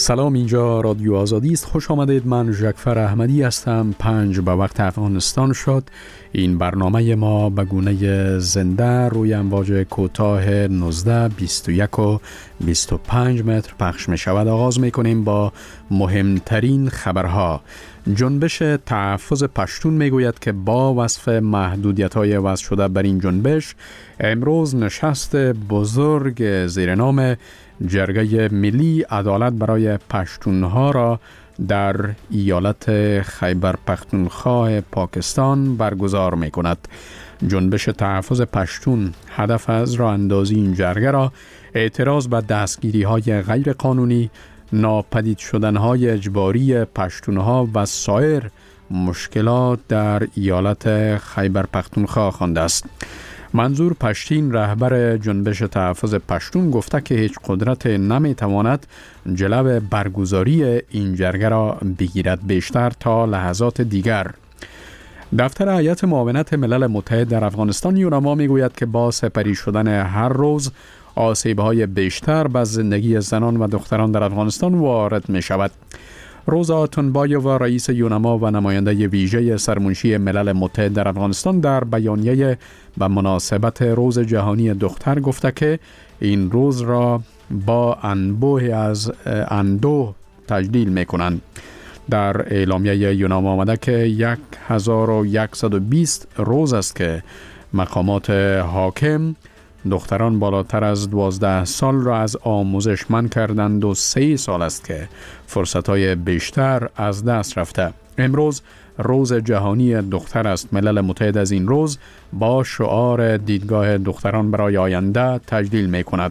سلام، اینجا رادیو آزادی است. خوش آمدید. من ژکفر احمدی هستم. 5 به وقت افغانستان شد. این برنامه ما به گونه زنده روی امواج کوتاه 19، 21 و 25 متر پخش می شود. آغاز می کنیم با مهمترین خبرها. جنبش تحفظ پشتون می گوید که با وصف محدودیت‌های وضع شده بر این جنبش، امروز نشست بزرگ زیر نام جرگه ملی عدالت برای پشتونها را در ایالت خیبر پختونخوا پاکستان برگزار می کند. جنبش تحفظ پشتون هدف از راه اندازی این جرگه را اعتراض به دستگیری های غیر قانونی، ناپدید شدن های اجباری پشتونها و سایر مشکلات در ایالت خیبر پختونخوا خوانده است. منظور پشتین، رهبر جنبش تحفظ پشتون، گفته که هیچ قدرت نمیتواند جلو برگزاری این جرگه را بگیرد، بیشتر تا لحظات دیگر. دفتر هیئت معاونت ملل متحد در افغانستان یونما میگوید که با سپری شدن هر روز آسیب‌های بیشتر به زندگی زنان و دختران در افغانستان وارد می شود. روزا تنبایووا، رئیس یونما و نماینده ویژه سرمنشی ملل متحد در افغانستان، در بیانیه به مناسبت روز جهانی دختر گفته که این روز را با انبوه از اندوه تجلیل می کنند. در اعلامیه یونما آمده که 1120 روز است که مقامات حاکم دختران بالاتر از 12 سال را از آموزش منع کردند و 3 سال است که فرصت‌های بیشتر از دست رفته. امروز روز جهانی دختر است. ملل متحد از این روز با شعار دیدگاه دختران برای آینده تجلیل می کند.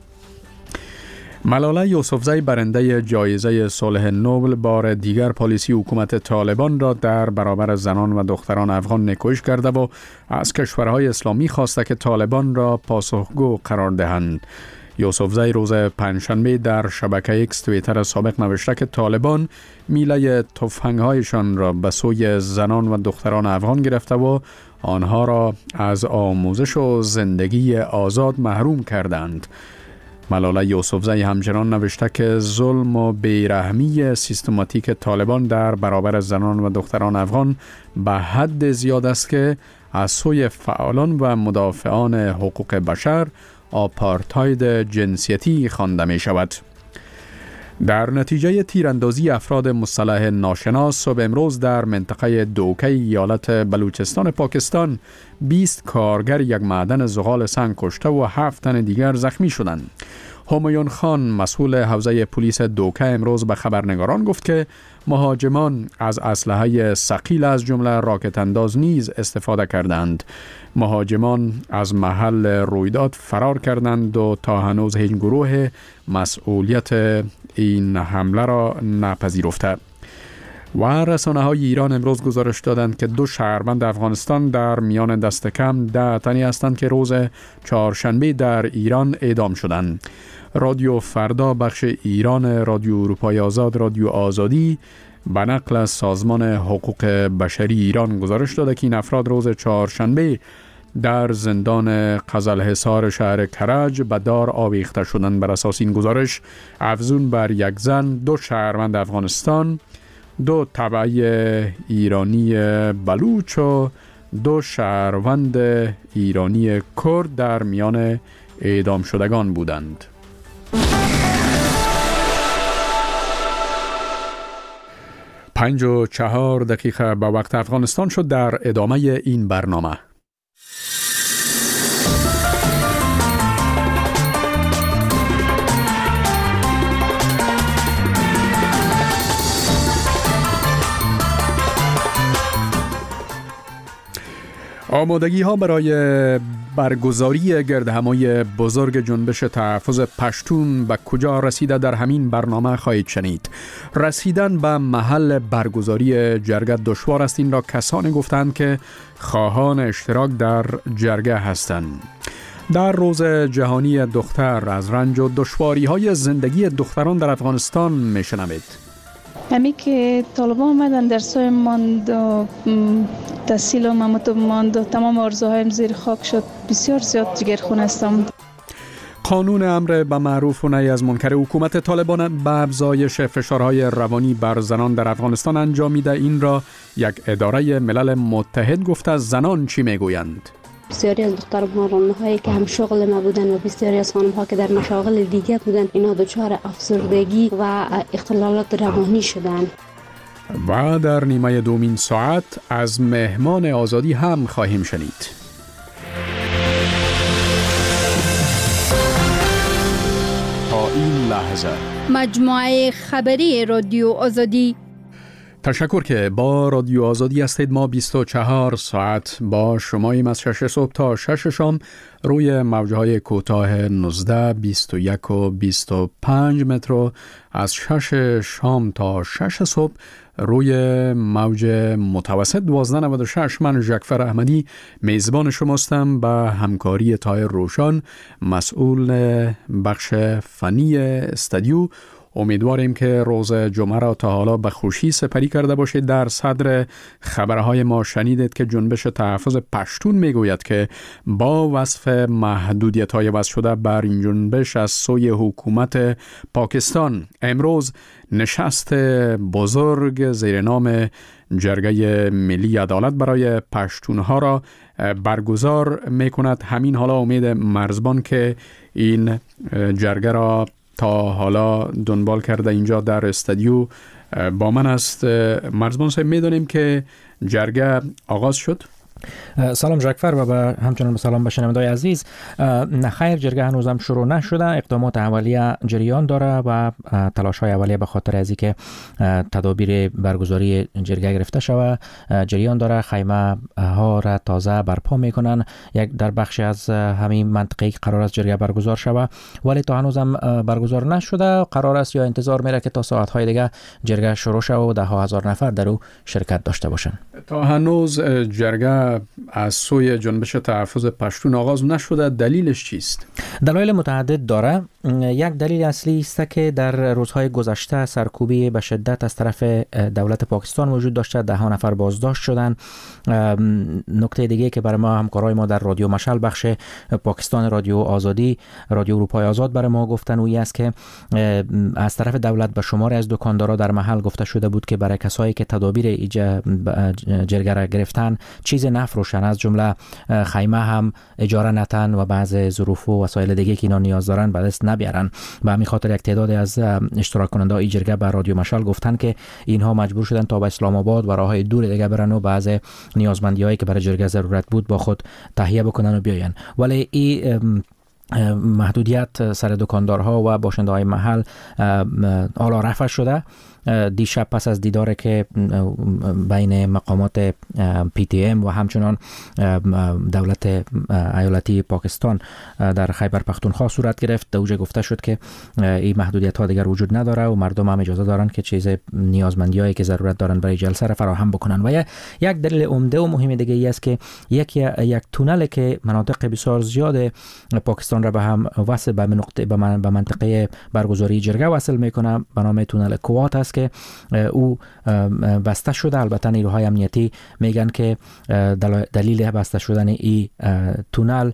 ملاله یوسفزی، برنده جایزه صلح نوبل، بار دیگر پالیسی حکومت طالبان را در برابر زنان و دختران افغان نکوش کرده و از کشورهای اسلامی خواسته که طالبان را پاسخگو قرار دهند. یوسفزی روز پنجشنبه در شبکه اکس توییتر سابق نوشته که طالبان میله تفنگ‌هایشان را به سوی زنان و دختران افغان گرفته و آنها را از آموزش و زندگی آزاد محروم کردند. ملاله یوسفزی همچنان نوشته که ظلم و بیرحمی سیستماتیک طالبان در برابر زنان و دختران افغان به حد زیاد است که از سوی فعالان و مدافعان حقوق بشر آپارتاید جنسیتی خوانده می شود. در نتیجه تیراندازی افراد مسلح ناشناس صبح امروز در منطقه دوکه ایالت بلوچستان پاکستان 20 کارگر یک معدن زغال سنگ کشته و 7 تن دیگر زخمی شدند. همایون خان، مسئول حوزه پلیس دوکه، امروز به خبرنگاران گفت که مهاجمان از اسلحه ثقیل از جمله راکت انداز نیز استفاده کردند. مهاجمان از محل رویداد فرار کردند و تا هنوز هیچ گروه مسئولیت این حمله را نپذیرفته. و رسانه‌های ایران امروز گزارش دادند که 2 شهروند افغانستان در میان دست کم 10 تنی هستند که روز چهارشنبه در ایران اعدام شدند. رادیو فردا، بخش ایران رادیو اروپای آزاد، رادیو آزادی، به نقل از سازمان حقوق بشری ایران گزارش داده که این افراد روز چهارشنبه در زندان قزلحصار شهر کرج به دار آویخته شدند. بر اساس این گزارش، افزون بر 1 زن، 2 شهروند افغانستان، 2 تبعی ایرانی بلوچ و 2 شهروند ایرانی کرد در میان اعدام شدگان بودند. پنج و 4 دقیقه به وقت افغانستان شد. در ادامه این برنامه آمادگی ها برای برگزاری گردهمایی بزرگ جنبش تحفظ پشتون به کجا رسیده در همین برنامه خواهید شنید. رسیدن به محل برگزاری جرگه دشوار است. این را کسانی گفتند که خواهان اشتراک در جرگه هستند. در روز جهانی دختر از رنج و دشواری های زندگی دختران در افغانستان میشنوید. همی که طالبان آمدن درسای ماند و تحصیل ماند و تمام آرزوهایم زیر خاک شد. بسیار زیاد جگرخون هستم. قانون امر به معروف و نهی از منکر حکومت طالبان به افزایش فشارهای روانی بر زنان در افغانستان انجام میده. این را یک اداره ملل متحد گفته. زنان چی میگویند؟ بسیاری از دخترانهایی که هم شغل ما بودن و بسیاری از خانم‌ها که در مشاغل دیگه بودن، اینا دچار افسردگی و اختلالات روانی شدن. و در نیمه دومین ساعت از مهمان آزادی هم خواهیم شنید. تا این لحظه مجموعه خبری رادیو آزادی. تشکر که با رادیو آزادی هستید. ما 24 ساعت با شماییم از 6 صبح تا 6 شام روی موجهای کوتاه 19، 21 و 25 متر، از 6 شام تا 6 صبح روی موج متوسط 1296. من جعفر احمدی میزبان شماستم، به همکاری طاهر روشن مسئول بخش فنی استودیو. امیدواریم که روز جمعه را تا حالا به خوشی سپری کرده باشید. در صدر خبرهای ما شنیدید که جنبش تحفظ پشتون میگوید که با وصف محدودیت‌های وضع شده بر این جنبش از سوی حکومت پاکستان، امروز نشست بزرگ زیر نام جرگه ملی عدالت برای پشتونها را برگزار میکند. همین حالا امید مرزبان که این جرگه را تا حالا دنبال کرده اینجا در استودیو با من است. مرزبان صاحب، میدونیم که جرگه آغاز شد. سلام جعفر و همچنان سلام به شنوندگان عزیز. خیر، جرگه هنوز هم شروع نشده. اقدامات اولیه جریان داره و تلاش‌های اولیه به خاطر از اینکه تدابیر برگزاری جرگه گرفته شود جریان داره. خیمه ها را تازه برپا میکنن. یک در بخش از همین منطقه قرار است جرگه برگزار شود، ولی تا هنوز هم برگزار نشده. قرار است یا انتظار میره که تا ساعت‌های دیگه جرگه شروع شود و 10,000 نفر در او شرکت داشته باشند. تا هنوز جرگه از سوی جنبش تحفظ پشتون آغاز نشده. دلیلش چیست؟ دلایل متعدد داره. یک دلیل اصلی است که در روزهای گذشته سرکوبی به شدت از طرف دولت پاکستان وجود داشته. 10 نفر بازداشت شدن. نکته دیگه که برای ما همکارای ما در رادیو مشعل بخش پاکستان رادیو آزادی، رادیو اروپای آزاد برای ما گفتن اویی است که از طرف دولت به شماری از دکاندارا در محل گفته شده بود که برای کسایی که تدابیر جرگه را گرفتن چیز نفروشن، از جمله خیمه هم اجاره نتن و بعض ظروف و وسایل دیگه که اینا نیاز دارن به دست نبیارن. به همین خاطر یک تعداد از اشتراک کننده های جرگه به رادیو مشعل گفتن که اینها مجبور شدن تا به اسلام آباد و راههای دور دیگه برن و بعض نیازمندیایی که برای جرگه ضرورت بود با خود تهیه بکنن و بیاین. ولی این محدودیت سر دکاندارها و باشنده های محل حالا رفع شده. دیشب پس از دیداری که بین مقامات PTM و همچنان دولت ایالتی پاکستان در خیبر پختونخوا صورت گرفت، در اوجه گفته شد که این محدودیت ها دیگر وجود نداره و مردم هم اجازه دارن که چیز نیازمندیایی که ضرورت دارن برای جلسه را فراهم بکنن. و یک دلیل عمده و مهم دیگه ای است که یک تونل که مناطق بسیار زیاد پاکستان را به هم وصل به منطقه برگزاری جرگه وصل میکنه به نام تونل کوات است که او بسته شده. البته نیروهای امنیتی میگن که دلیل بسته شدن این تونل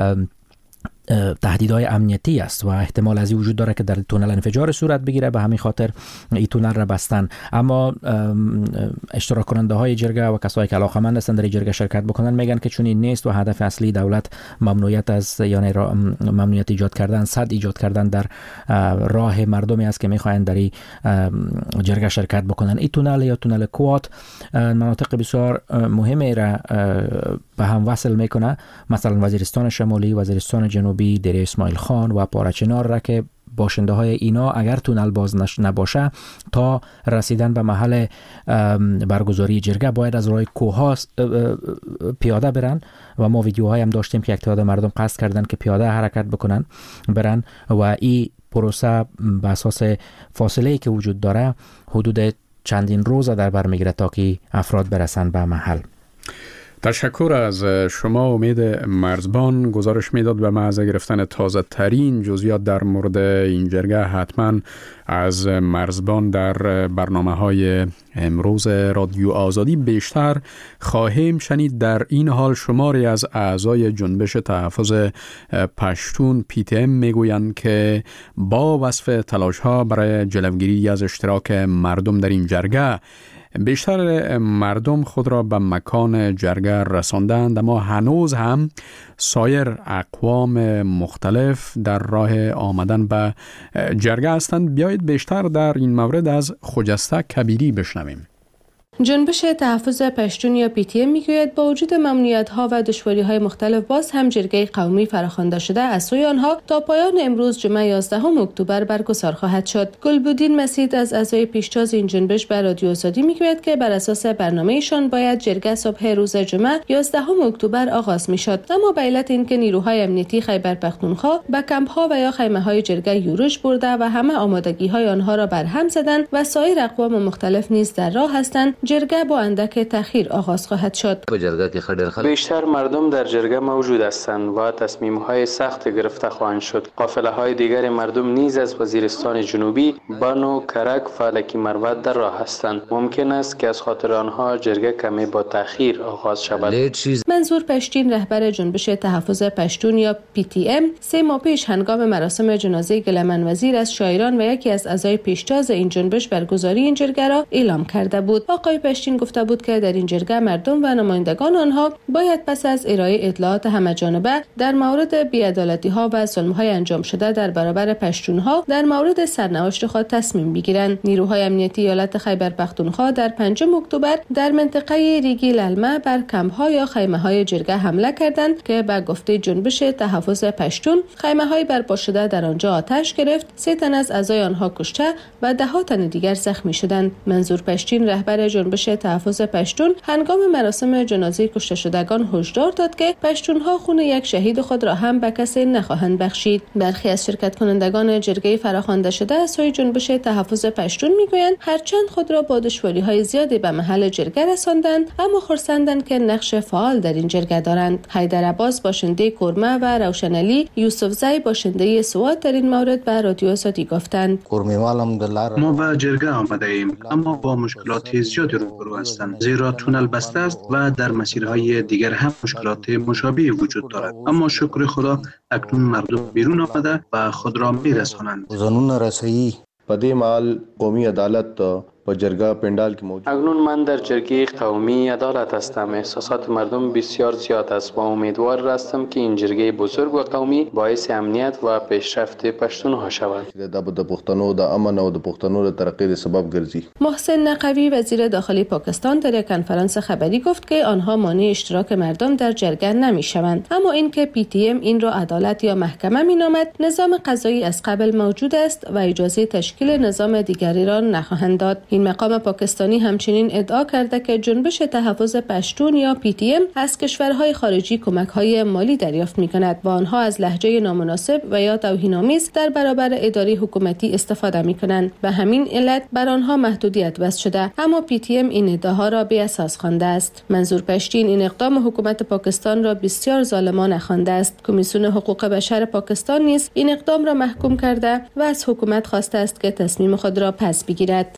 تهدیدهای امنیتی است و احتمال از این وجود داره که در تونل انفجار صورت بگیره، به همین خاطر این تونل را بستن. اما اشتراک کننده های جرگه و کسایی که علاقه‌مند هستند در جرگه شرکت بکنن میگن که چون این نیست و هدف اصلی دولت ممنوعیت از یعنی ممنوعیت ایجاد کردن، سد ایجاد کردن در راه مردمی است که میخواین در این جرگه شرکت بکنن. این تونل یا تونل کوات مناطق بسیار مهمی را به هم وصل میکنه، مثلا وزیرستان شمالی، وزیرستان جنوبی، دره اسماعیل خان و پارچنار را که باشنده های اینا اگر تونل باز نباشه تا رسیدن به محل برگزاری جرگه باید از راه کوه پیاده برن و ما ویدیوهای هم داشتیم که یک تعداد مردم قصد کردن که پیاده حرکت بکنن برن و این پروسه به اساس فاصله‌ای که وجود داره حدود چندین روز در بر میگیره تا که افراد برسن به محل. تشکر از شما. امید مرزبان گزارش میداد به محض گرفتن تازه ترین جزئیات در مورد این جرگه حتما از مرزبان در برنامه‌های امروز رادیو آزادی بیشتر خواهیم شنید. در این حال شماری از اعضای جنبش تحفظ پشتون PTM میگویند که با وصف تلاش‌ها برای جلوگیری از اشتراک مردم در این جرگه بیشتر مردم خود را به مکان جرگه رساندند، اما هنوز هم سایر اقوام مختلف در راه آمدن به جرگه هستند. بیایید بیشتر در این مورد از خجسته کبیری بشنویم. جنبش تحفظ پشتون یا PTM میگوید با وجود ممنوعیت‌ها و دشواری‌های مختلف باز هم جرگه قومی فراخوانده شده از سوی آنها تا پایان امروز جمعه 11 اکتبر برگزار خواهد شد. گلبودین مسید از اعضای پیشتاز این جنبش به رادیو آزادی میگوید که بر اساس برنامه‌شان باید جرگه صبح روز جمعه 11 اکتبر آغاز میشد، اما به علت اینکه نیروهای امنیتی خیبر پختونخوا به کمپ‌ها و یا خیمه‌های جرگه یورش برده و همه آمادگی‌های آنها را برهم زدند و سایر اقوام مختلف نیز در راه هستند، جرگه با اندک تأخیر آغاز خواهد شد. بیشتر مردم در جرگه موجود هستند و تصمیم‌های سخت گرفته خواهند شد. قافله‌های دیگر مردم نیز از وزیرستان جنوبی، بانو، کرک، فلکی مروت در راه هستند. ممکن است که از خاطر آنها جرگه کمی با تأخیر آغاز شود. منظور پشتین رهبر جنبش تحفظ پشتون یا PTM 3 ماه پیش هنگام مراسم جنازه گلمن وزیر از شاعران و یکی از اعضای پیشتاز این جنبش برگزاری این جرگه را اعلام کرده بود. آقای پشتین گفته بود که در این جرگه مردم و نمایندگان آنها باید پس از ارائه اطلاعات همه‌جانبه در مورد بی‌عدالتی‌ها و ظلم‌های انجام شده در برابر پشتون‌ها در مورد سرنوشت خود تصمیم بگیرند. نیروهای امنیتی ایالت خیبر پختونخوا در 5 اکتبر در منطقه ریگی للمه بر کمپ‌ها یا خیمه‌های جرگه حمله کردند که به گفته جنبش تحفظ پشتون خیمه‌های برپا شده در آنجا آتش گرفت، 3 تن از اعضای آنها کشته و 10 تن دیگر زخمی شدند. منظور پشتین رهبر جنبش تحفظ پشتون هنگام مراسم جنازه کشته شدگان هشدار داد که پشتون‌ها خون یک شهید خود را هم به کسی نخواهند بخشید. برخی از شرکت کنندگان جرگه فراخوانده شده از سوی جنبش تحفظ پشتون میگویند هرچند خود را با دشواری‌های زیادی به محل جرگه رساندند، اما خرسندند که نقش فعال در این جرگه دارند. حیدر عباس باشنده کرمه و روشن علی یوسفزی باشنده سوات در این مورد به رادیو آزادی گفتند: ما به جرگه آمده ایم، اما با مشکلات زیادی روبرو هستند، زیرا تونل بسته است و در مسیرهای دیگر هم مشکلات مشابهی وجود دارد. اما شکر خدا اکنون مردم بیرون آمده و خود را میرسانند. پدې مال قومی عدالت با جرگه پندال کی موجود. اکنون من در جرگه قومی عدالت هستم. احساسات مردم بسیار زیاد است و امیدوار هستم که این جرگه بزرگ و قومی باعث امنیت و پیشرفت پشتونها شود. د پښتنو د امن او د پښتنو د ترقی سبب ګرځي. محسن نقوی وزیر داخلی پاکستان در یک کنفرانس خبری گفت که آنها مانع اشتراک مردم در جرگه نمی‌شوند، اما اینکه PTM این را عدالت یا محکمه مینامد، نظام قضایی از قبل موجود است و اجازه تشکیل نظام دیگری را نخواهند داد. این مقام پاکستانی همچنین ادعا کرده که جنبش تحفظ پشتون یا PTM از کشورهای خارجی کمک‌های مالی دریافت می‌کند و آنها از لهجه نامناسب و یا توهین‌آمیز در برابر اداره حکومتی استفاده می‌کنند. به همین علت بر آنها محدودیت وضع شده، اما PTM این ادعاها را بی اساس خوانده است. منظور پشتین این اقدام حکومت پاکستان را بسیار ظالمانه خوانده است. کمیسیون حقوق بشر پاکستان نیز این اقدام را محکوم کرده و از حکومت خواسته است که تصمیم خود را پس بگیرد.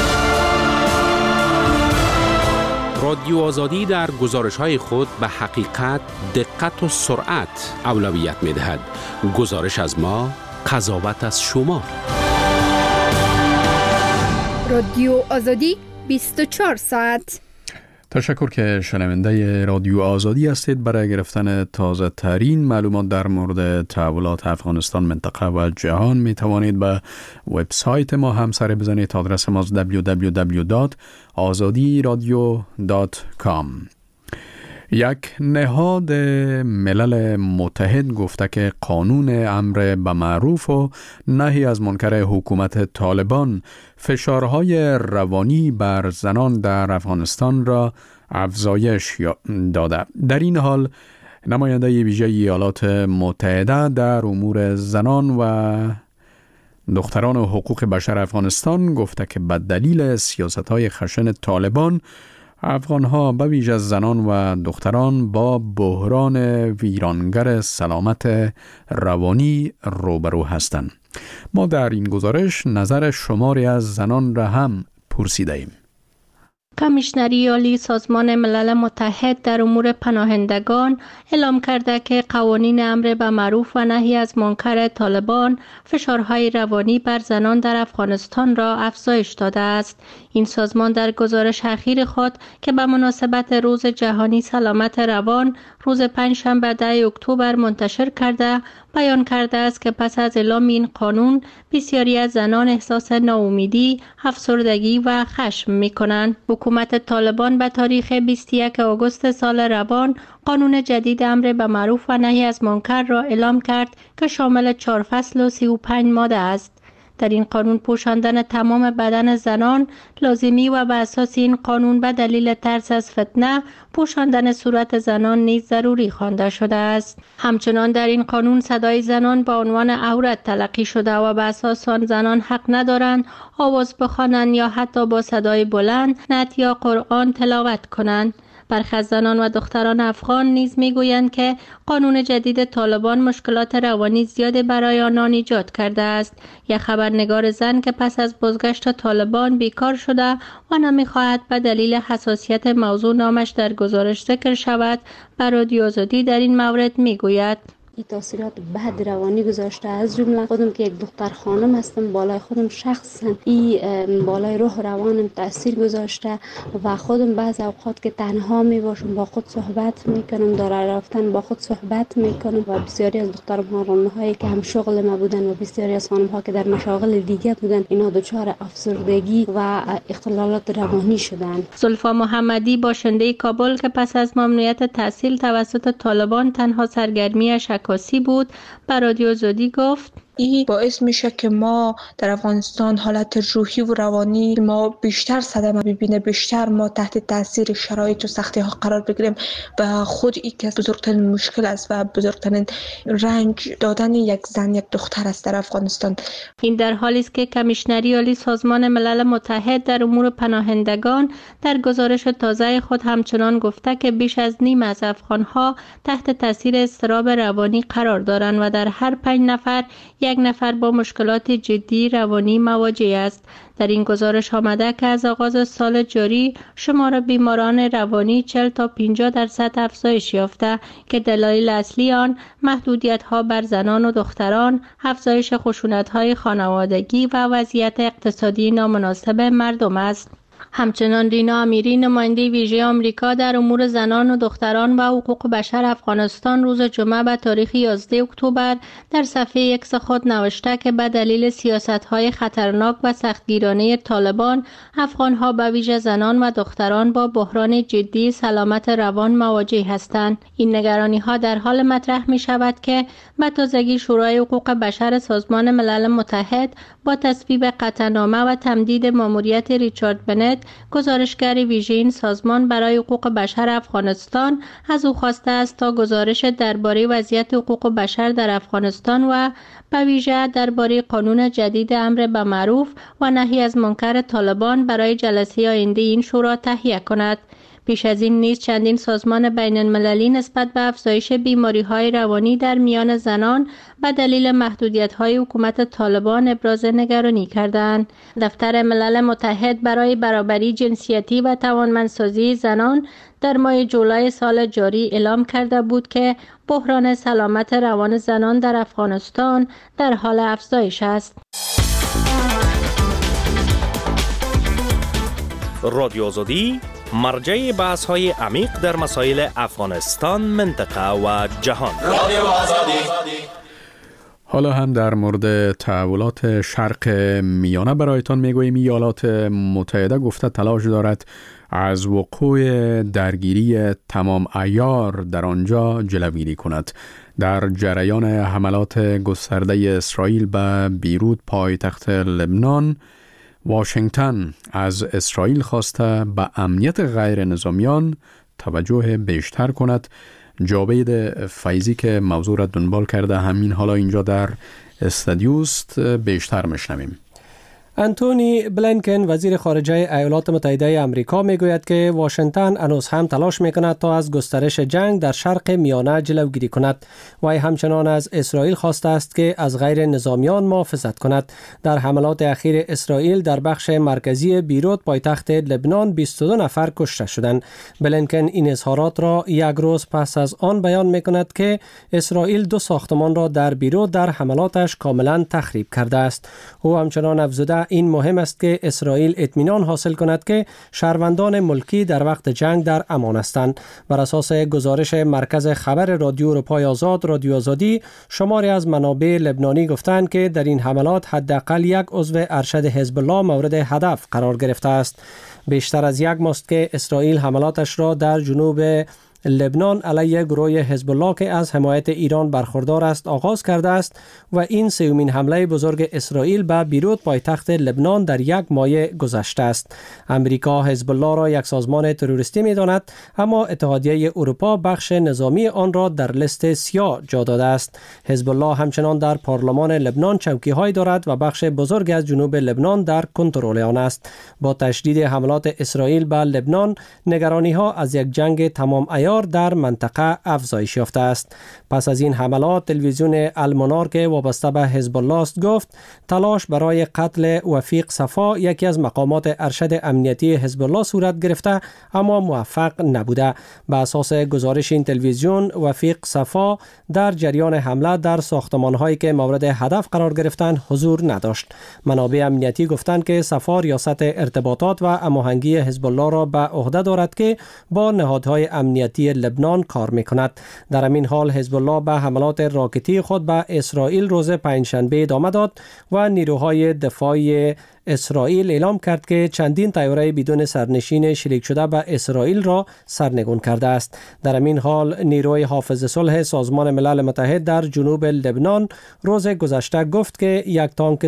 رادیو آزادی در گزارش‌های خود به حقیقت، دقت و سرعت اولویت می‌دهد. گزارش از ما، قضاوت از شما. رادیو آزادی 24 ساعت. تشکر که شنونده رادیو آزادی هستید. برای گرفتن تازه ترین معلومات در مورد تحولات افغانستان، منطقه و جهان می توانید به وبسایت ما هم سر بزنید. آدرس ما www.azadiradio.com. یک نهاد ملل متحد گفته که قانون امر به معروف و نهی از منکر حکومت طالبان فشارهای روانی بر زنان در افغانستان را افزایش داده. در این حال نماینده ویژه ایالات متحده در امور زنان و دختران و حقوق بشر افغانستان گفته که به دلیل سیاست‌های خشن طالبان افغان‌ها به ویژه زنان و دختران با بحران ویرانگر سلامت روانی روبرو هستند. ما در این گزارش نظر شماری از زنان را هم پرسیده ایم. کمیشنری عالی سازمان ملل متحد در امور پناهندگان اعلام کرده که قوانین امر به معروف و نهی از منکر طالبان فشارهای روانی بر زنان در افغانستان را افزایش داده است. این سازمان در گزارش اخیر خود که به مناسبت روز جهانی سلامت روان روز پنجشنبه 10 اکتبر منتشر کرده بیان کرده است که پس از اعلام این قانون بسیاری از زنان احساس ناامیدی، افسردگی و خشم می‌کنند. حکومت طالبان به تاریخ 21 آگوست سال روان قانون جدید امر به معروف و نهی از منکر را اعلام کرد که شامل 4 فصل و 35 ماده است. در این قانون پوشاندن تمام بدن زنان لازمی و به اساس این قانون به دلیل ترس از فتنه پوشاندن صورت زنان نیز ضروری خوانده شده است. همچنان در این قانون صدای زنان به عنوان عورت تلقی شده و به اساس آن زنان حق ندارند آواز بخوانند یا حتی با صدای بلند نعت یا قرآن تلاوت کنند. برخی از زنان و دختران افغان نیز میگویند که قانون جدید طالبان مشکلات روانی زیاد برای آنان ایجاد کرده است. یک خبرنگار زن که پس از بازگشت طالبان بیکار شده و نمیخواهد به دلیل حساسیت موضوع نامش در گزارش ذکر شود، به رادیو آزادی در این مورد میگوید: این تاثیرات بد روانی گذاشته، از جمله خودم که یک دختر خانم هستم، بالای خودم شخصا این بالای روح روانم تاثیر گذاشته و خودم بعض اوقات که تنها می باشم با خود صحبت میکنم، داره رفتن با خود صحبت میکنم و بسیاری از دختران هایی که هم شغل ما بودن و بسیاری از خانم ها که در مشاغل دیگه بودن اینا دچار افسردگی و اختلالات روانی شدن. زلفا محمدی باشنده کابل که پس از ممنوعیت تحصیل توسط طالبان تنها سرگرمیش عکاسی بود، به رادیو آزادی گفت: این باعث میشه که ما در افغانستان حالت روحی و روانی ما بیشتر صدمه ببینه، بیشتر ما تحت تاثیر شرایط و سختی ها قرار بگیریم و خود این که بزرگترین مشکل است و بزرگترین رنج دادن یک زن یک دختر است در افغانستان. این در حالی است که کمیشنری عالی سازمان ملل متحد در امور پناهندگان در گزارش تازه خود همچنان گفته که بیش از نیم از افغانها تحت تاثیر اضطراب روانی قرار دارند و در هر 5 نفر یک نفر با مشکلات جدی روانی مواجه است. در این گزارش آمده که از آغاز سال جاری شمار بیماران روانی 40 تا 50% افزایش یافته که دلایل اصلی آن محدودیت‌ها بر زنان و دختران، افزایش خشونت‌های خانوادگی و وضعیت اقتصادی نامناسب مردم است. همچنان رینا امیری نماینده ویژه آمریکا در امور زنان و دختران و حقوق بشر افغانستان روز جمعه به تاریخ 11 اکتبر در صفحه X خود نوشته که به دلیل سیاست‌های خطرناک و سختگیرانه طالبان افغان‌ها به ویژه زنان و دختران با بحران جدی سلامت روان مواجه هستند. این نگرانی‌ها در حال مطرح می‌شود که به تازگی شورای حقوق بشر سازمان ملل متحد با تصویب قطعنامه و تمدید ماموریت ریچارد بنت گزارشگر ویژه این سازمان برای حقوق بشر افغانستان از او خواسته است تا گزارش درباره وضعیت حقوق بشر در افغانستان و به ویژه درباره قانون جدید امر به معروف و نهی از منکر طالبان برای جلسه آینده این شورا تهیه کند. پیش از این نیز چندین سازمان بین المللی نسبت به افزایش بیماری‌های روانی در میان زنان به دلیل محدودیت‌های حکومت طالبان ابراز نگرانی کردند. دفتر ملل متحد برای برابری جنسیتی و توانمندسازی زنان در ماه جولای سال جاری اعلام کرده بود که بحران سلامت روان زنان در افغانستان در حال افزایش است. رادیو آزادی مرجع بحث‌های عمیق در مسائل افغانستان، منطقه و جهان. حالا هم در مورد تحولات شرق میانه برایتان میگوییم. ایالات متحده گفته تلاش دارد از وقوع درگیری تمام عیار در آنجا جلوگیری کند. در جریان حملات گسترده اسرائیل به بیروت پایتخت لبنان، واشنگتن از اسرائیل خواسته به امنیت غیر نظامیان توجه بیشتر کند. جاوید فیضی که موضوع را دنبال کرده همین حالا اینجا در استودیوست، بیشتر میشنویم. انتونی بلینکن وزیر خارجه ایالات متحده آمریکا میگوید که واشنگتن هنوز هم تلاش میکند تا از گسترش جنگ در شرق میانه جلوگیری کند. وی همچنان از اسرائیل خواسته است که از غیر نظامیان محافظت کند. در حملات اخیر اسرائیل در بخش مرکزی بیروت پایتخت لبنان 22 نفر کشته شدند. بلینکن این اظهارات را یک روز پس از آن بیان میکند که اسرائیل 2 ساختمان را در بیروت در حملاتش کاملا تخریب کرده است. او همچنان افزوده این مهم است که اسرائیل اطمینان حاصل کند که شهروندان ملکی در وقت جنگ در امان هستند. بر اساس گزارش مرکز خبر رادیو اروپای آزاد رادیو آزادی، شماری از منابع لبنانی گفتند که در این حملات حداقل یک عضو ارشد حزب الله مورد هدف قرار گرفته است. بیشتر از یک ماست که اسرائیل حملاتش را در جنوب لبنان علیه گروه حزب الله که از حمایت ایران برخوردار است آغاز کرده است و این سومین حمله بزرگ اسرائیل به بیروت پایتخت لبنان در یک ماه گذشته است. امریکا حزب الله را یک سازمان تروریستی می‌داند، اما اتحادیه اروپا بخش نظامی آن را در لیست سیاه جا داده است. حزب الله همچنان در پارلمان لبنان چوکی‌های دارد و بخش بزرگی از جنوب لبنان در کنترل آن است. با تشدید حملات اسرائیل به لبنان، نگرانی‌ها از یک جنگ تمام عیار در منطقه افزایش یافته است. پس از این حملات، تلویزیون المنار که وابسته به حزب الله است گفت تلاش برای قتل وفیق صفا یکی از مقامات ارشد امنیتی حزب الله صورت گرفته اما موفق نبوده. به اساس گزارش این تلویزیون، وفیق صفا در جریان حمله در ساختمان‌هایی که مورد هدف قرار گرفتند حضور نداشت. منابع امنیتی گفتند که صفا ریاست ارتباطات و هماهنگی حزب الله را به عهده دارد که با نهادهای امنیتی لبنان کار می‌کند. در همین حال حزب الله به حملات راکتی خود به اسرائیل روز پنجشنبه ادامه داد و نیروهای دفاعی اسرائیل اعلام کرد که چندین طیاره بدون سرنشین شلیک شده به اسرائیل را سرنگون کرده است. در همین حال نیروی حافظ صلح سازمان ملل متحد در جنوب لبنان روز گذشته گفت که یک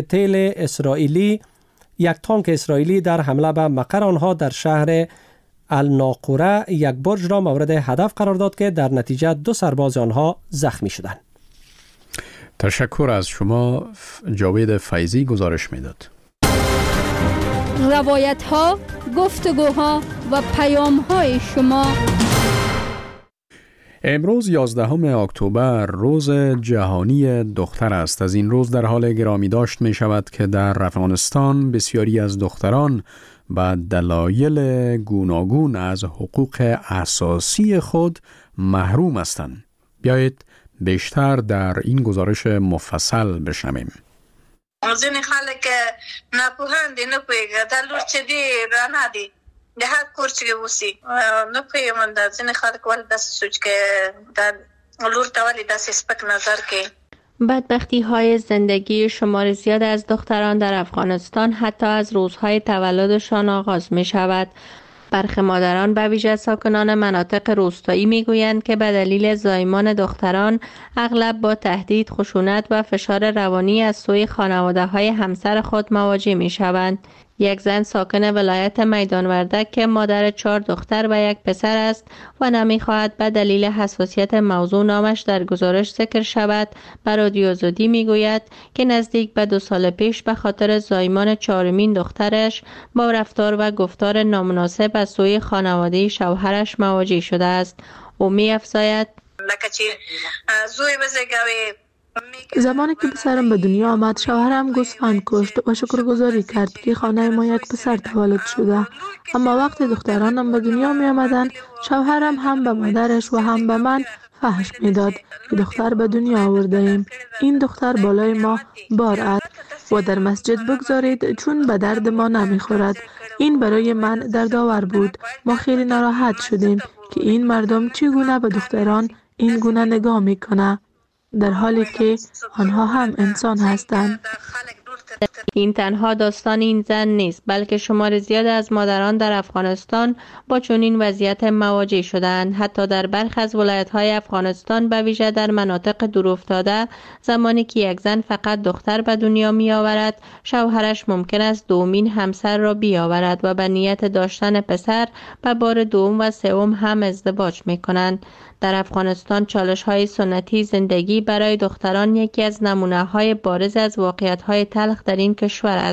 تانک اسرائیلی در حمله به مقر آنها در شهر الناقوره یک برج را مورد هدف قرار داد که در نتیجه 2 سرباز آنها زخمی شدند. تشکر از شما. جاوید فیضی گزارش میداد. روایت ها، گفتگوها و پیام های شما. امروز 11 اکتبر روز جهانی دختر است. از این روز در حال گرامی داشت می شود که در افغانستان بسیاری از دختران به دلایل گوناگون از حقوق اساسی خود محروم هستند. بیایید بیشتر در این گزارش مفصل بشنویم. ځینې خلک ناپوهان دي، نه پوهېږي دا لور چې دی رڼا دی د هر کور چې اوسي، نه پوهېږم دا ځینې خلک ولې داسې سوچ کوي دا لور ته ولې داسې سپک نظر کوي. بدبختی های زندگی شمار زیاد از دختران در افغانستان حتی از روزهای تولدشان آغاز می شود. برخی مادران به ویژه ساکنان مناطق روستایی میگویند که به دلیل زایمان دختران اغلب با تهدید، خشونت و فشار روانی از سوی خانواده‌های همسر خود مواجه میشوند. یک زن ساکن ولایت میدان وردک که مادر 4 دختر و 1 پسر است و نمیخواهد به دلیل حساسیت موضوع نامش در گزارش ذکر شود، به رادیو آزادی میگوید که نزدیک به 2 سال پیش به خاطر زایمان 4مین دخترش با رفتار و گفتار نامناسب از سوی خانواده شوهرش مواجه شده است. او می‌افزاید زمانی که پسرم به دنیا آمد، شوهرم گوسفند کشت و شکرگزاری کرد که خانه ما یک پسر تولد شده. اما وقتی دخترانم به دنیا می آمدند، شوهرم هم به مادرش و هم به من فحش می داد که دختر به دنیا آورده ایم. این دختر بالای ما بار است و در مسجد بگذارید چون به درد ما نمی خورد. این برای من دردآور بود. ما خیلی ناراحت شدیم که این مردم چگونه به دختران این گونه نگاه می کنه، در حالی که آنها هم انسان هستند. این تنها داستان این زن نیست، بلکه شمار زیاد از مادران در افغانستان با چنین وضعیت مواجه شدند. حتی در برخی از ولایت‌های افغانستان به ویژه در مناطق دورافتاده، زمانی که یک زن فقط دختر به دنیا می آورد، شوهرش ممکن است دومین همسر را بیاورد و به نیت داشتن پسر به بار دوم و سوم هم ازدواج می کنند. در افغانستان چالش‌های سنتی زندگی برای دختران یکی از نمونه‌های بارز از واقعیت‌های تلخ در این کشور است.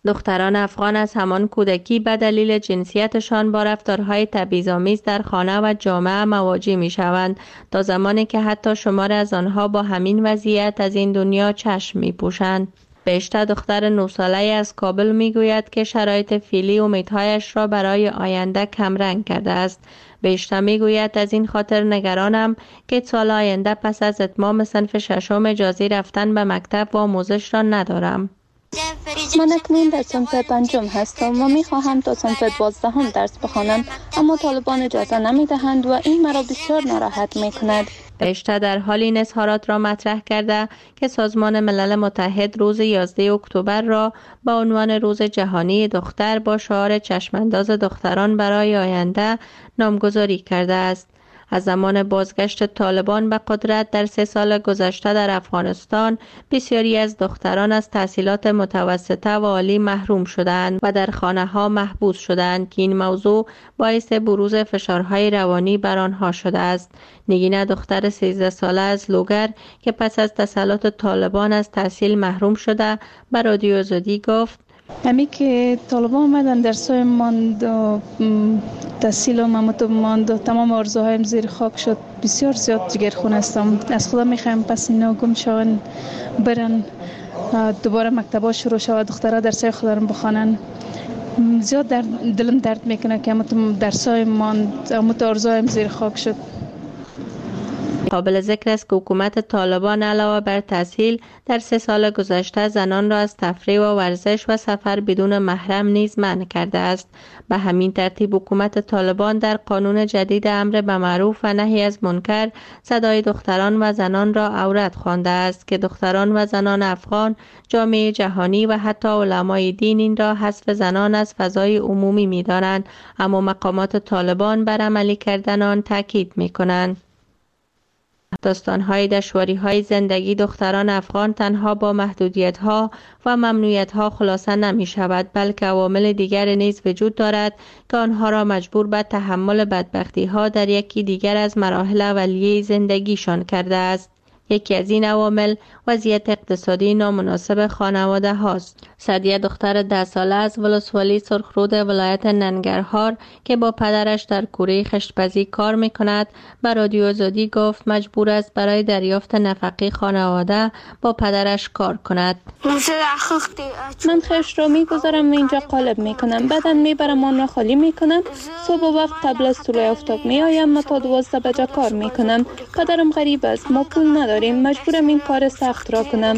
دختران افغان از همان کودکی به دلیل جنسیتشان با رفتارهای تبعیض‌آمیز در خانه و جامعه مواجه می‌شوند تا زمانی که حتی شمار از آنها با همین وضعیت از این دنیا چشم می‌پوشند. بهشته دختر 9 ساله از کابل میگوید که شرایط فعلی امیدهایش را برای آینده کمرنگ کرده است. بهشته میگوید از این خاطر نگرانم که سال آینده پس از اتمام صنف ششم اجازه رفتن به مکتب و آموزش را ندارم. من اکنون در صنف 5 هستم و میخواهم تا صنف 12 درس بخوانم، اما طالبان اجازه نمیدهند و این مرا بسیار ناراحت میکند. بهشته در حال این اظهارات را مطرح کرده که سازمان ملل متحد روز 11 اکتبر را با عنوان روز جهانی دختر با شعار چشمانداز دختران برای آینده نامگذاری کرده است. از زمان بازگشت طالبان به قدرت در 3 سال گذشته در افغانستان بسیاری از دختران از تحصیلات متوسطه و عالی محروم شدند و در خانه‌ها محبوس شدند که این موضوع باعث بروز فشارهای روانی بر آنها شده است. نگین دختر 13 ساله از لوگر که پس از تسلط طالبان از تحصیل محروم شده به رادیو آزادی گفت: همی که طالبان آمدن درسای ماند، تحصیل ماند، تمام آرزوهایم زیر خاک شد. بسیار زیاد جگرخون هستم. از خدا میخوایم پس اینا گم شون، برن دوباره مکتبا شروع شود، دخترها درسای خدا رو بخوانن. زیاد دلم درد میکنه که درسای ماند، آرزوهایم زیر خاک شد. قابل ذکر است که حکومت طالبان علاوه بر تحصیل در 3 سال گذشته زنان را از تفریح و ورزش و سفر بدون محرم نیز منع کرده است. به همین ترتیب حکومت طالبان در قانون جدید امر به معروف و نهی از منکر صدای دختران و زنان را عورت خوانده است که دختران و زنان افغان، جامعه جهانی و حتی علمای دین این را حذف زنان از فضای عمومی می‌دانند، اما مقامات طالبان بر عملی کردن آن تاکید می‌کنند. داستان‌های دشواری‌های زندگی دختران افغان تنها با محدودیت‌ها و ممنوعیت‌ها خلاصه نمی‌شود، بلکه عوامل دیگر نیز وجود دارد که آنها را مجبور به تحمل بدبختی‌ها در یکی دیگر از مراحل اولیه زندگیشان کرده است. یکی از این عوامل وضعیت اقتصادی نامناسب خانواده هاست. سعدیه دختر 10 ساله از ولسوالی سرخرود ولایت ننگرهار که با پدرش در کوره خشتپزی کار میکند به رادیو آزادی گفت مجبور است برای دریافت نفقه خانواده با پدرش کار کند. من خشت را میگذارم و اینجا قالب میکنم، بعدا میبرم آن را خالی میکنم. صبح وقت قبل از طلوع آفتاب میآیم و تا 12 بجه کار میکنم. پدرم غریب است، ما پول نداریم، مجبورم این کار سخت را کنم.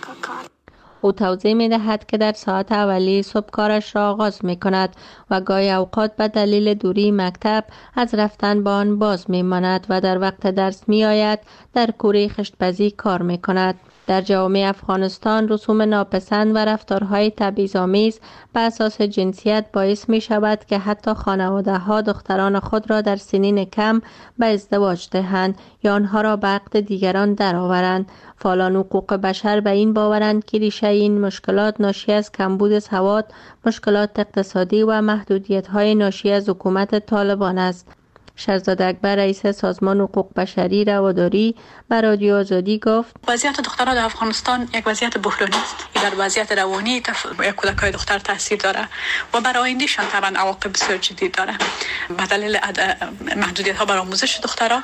او توضیح می دهد که در ساعت اولیه صبح کارش را آغاز می کند و گاهی اوقات به دلیل دوری مکتب از رفتن با آن باز می ماند و در وقت درس می آید در کوره خشتپزی کار می کند. در جامعه افغانستان رسوم ناپسند و رفتارهای تبعیض‌آمیز به اساس جنسیت باعث می شود که حتی خانواده‌ها دختران خود را در سنین کم به ازدواج دهند یا آنها را به عقد دیگران درآورند. فعالان حقوق بشر به این باورند که ریشه این مشکلات ناشی از کمبود سواد، مشکلات اقتصادی و محدودیت‌های ناشی از حکومت طالبان است. شهرزاد اکبر رئیس سازمان حقوق بشری رواداری به رادیو آزادی گفت وضعیت دختران در افغانستان یک وضعیت بحرانی است. در وضعیت روانی یک کودکای دختر تاثیر داره و برای آیندهشان طبعا عواقب بسیار جدی داره. به دلیل محدودیت ها بر آموزش دخترها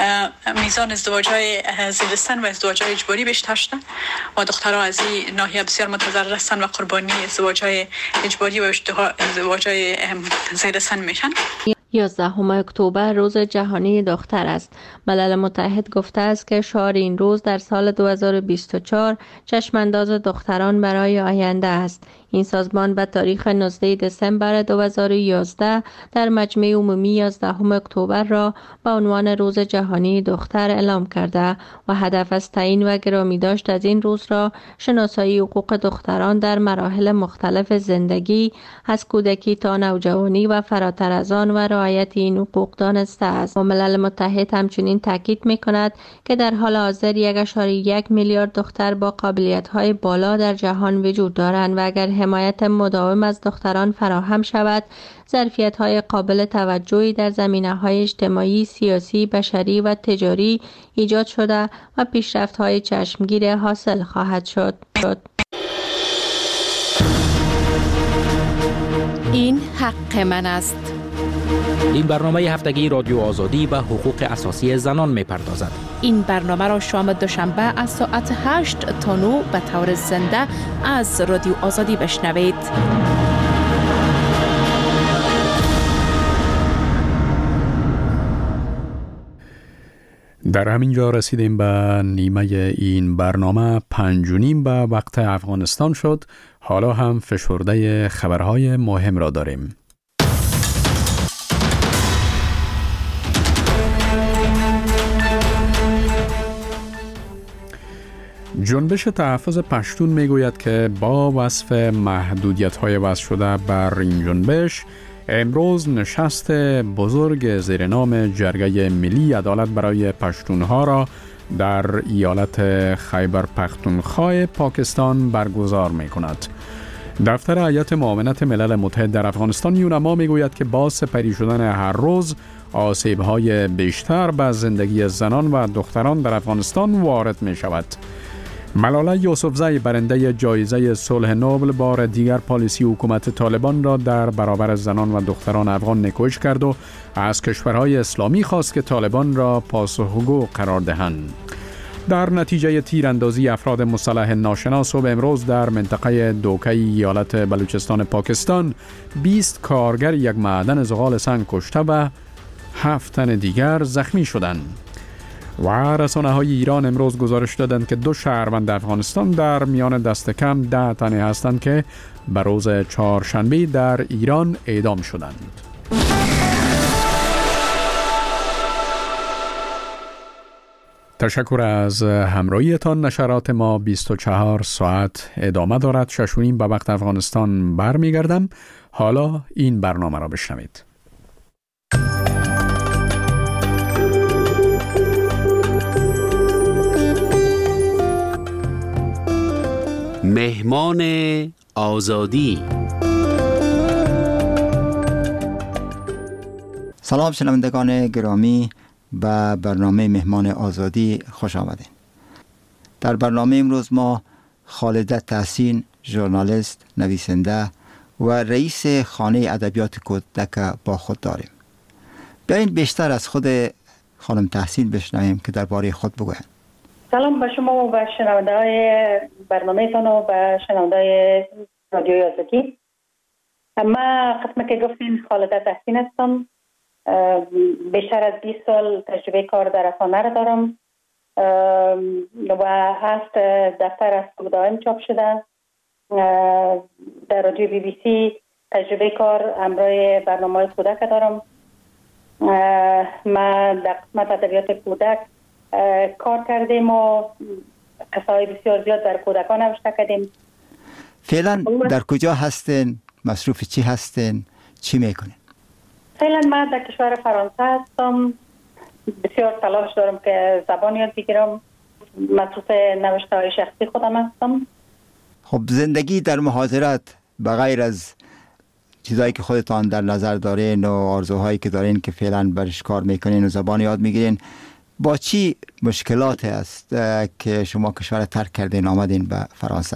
میزان ازدواج‌های زیر سن و ازدواج‌های اجباری بیشتر شده و دخترها از این ناحیه بسیار متضرر هستند و قربانی ازدواج‌های اجباری و ازدواج‌های زیر سن میشن. 11 اکتبر روز جهانی دختر است. ملل متحد گفته است که شعار این روز در سال 2024 چشمانداز دختران برای آینده است. این سازمان به تاریخ 19 دسامبر 2011 در مجمع عمومی 11 اکتبر را به عنوان روز جهانی دختر اعلام کرده و هدف از تعیین و گرامی داشت از این روز را شناسایی حقوق دختران در مراحل مختلف زندگی از کودکی تا نوجوانی و فراتر از آن و رعایت این حقوق دانسته است. ملل متحد همچنین تاکید می‌کند که در حال حاضر 1.1 میلیارد دختر با قابلیت‌های بالا در جهان وجود دارند و اگر حمایت مداوم از دختران فراهم شود، ظرفیت‌های قابل توجهی در زمینه‌های اجتماعی، سیاسی، بشری و تجاری ایجاد شده و پیشرفت‌های چشمگیر حاصل خواهد شد. این حق من است. این برنامه هفتگی رادیو آزادی به حقوق اساسی زنان می‌پردازد. این برنامه را شام دوشنبه از ساعت 8 تا 9 به طور زنده از رادیو آزادی بشنوید. در همین جا رسیدیم به نیمه این برنامه. 5:30 به وقت افغانستان شد. حالا هم فشرده خبرهای مهم را داریم. جنبش تحفظ پشتون میگوید که با وصف محدودیت‌های وضع شده بر این جنبش، امروز نشست بزرگ زیر نام جرگه ملی عدالت برای پشتونها را در ایالت خیبر پختونخوا پاکستان برگزار می کند. دفتر هیئت معاونت ملل متحد در افغانستان یونما می گوید که با سپری شدن هر روز آسیب‌های بیشتر به زندگی زنان و دختران در افغانستان وارد می شود. ملاله یوسفزی برنده جایزه صلح نوبل بار دیگر پالیسی حکومت طالبان را در برابر زنان و دختران افغان نکوش کرد و از کشورهای اسلامی خواست که طالبان را پاسخگو قرار دهند. در نتیجه تیراندازی افراد مسلح ناشناس صبح امروز در منطقه دوکی ایالت بلوچستان پاکستان 20 کارگر یک معدن زغال سنگ کشته و 7 تن دیگر زخمی شدند. و رسانه‌های ایران امروز گزارش دادند که 2 شهروند افغانستان در میان دست کم 10 تن هستند که به روز چهارشنبه در ایران اعدام شدند. تشکر از همراهیتان. نشرات ما 24 ساعت ادامه دارد. 6:30 به وقت افغانستان برمیگردم. حالا این برنامه را بشنوید. مهمان آزادی. سلام شنوندگان گرامی، به برنامه مهمان آزادی خوش آمدید. در برنامه امروز ما خالده تحسین، ژورنالیست، نویسنده و رئیس خانه ادبیات کودک با خود داریم. بیایید بیشتر از خود خانم تحسین بشنویم که درباره خود بگویند. سلام به شما و به شنونده‌های برنامه‌تان و به شنونده‌های رادیوی آزادی. من قسمت که گفتین خالده تحسین هستم. بیشتر از 20 سال تجربه کار در رسانه را دارم و هست دفتر از دائم چاپ شده. در رادیو BBC تجربه کار همراه برنامه‌های کودک دارم. من در قسمت ادبیات کودک کار کردیم و قصه‌های بسیار زیاد در کودکان نوشته کردیم. فعلا در کجا هستین؟ مصروف چی هستین؟ چی میکنین؟ فعلا من در کشور فرانسه هستم. بسیار تلاش دارم که زبان یاد بگیرم. مصروف نوشته‌های شخصی خودم هستم. خب زندگی در مهاجرت به غیر از چیزایی که خودتان در نظر دارین و آرزوهایی که دارین که فعلا برش کار میکنین و زبان یاد میگیرین، با چی مشکلات است که شما کشور ترک کردین آمدین به فرانسه؟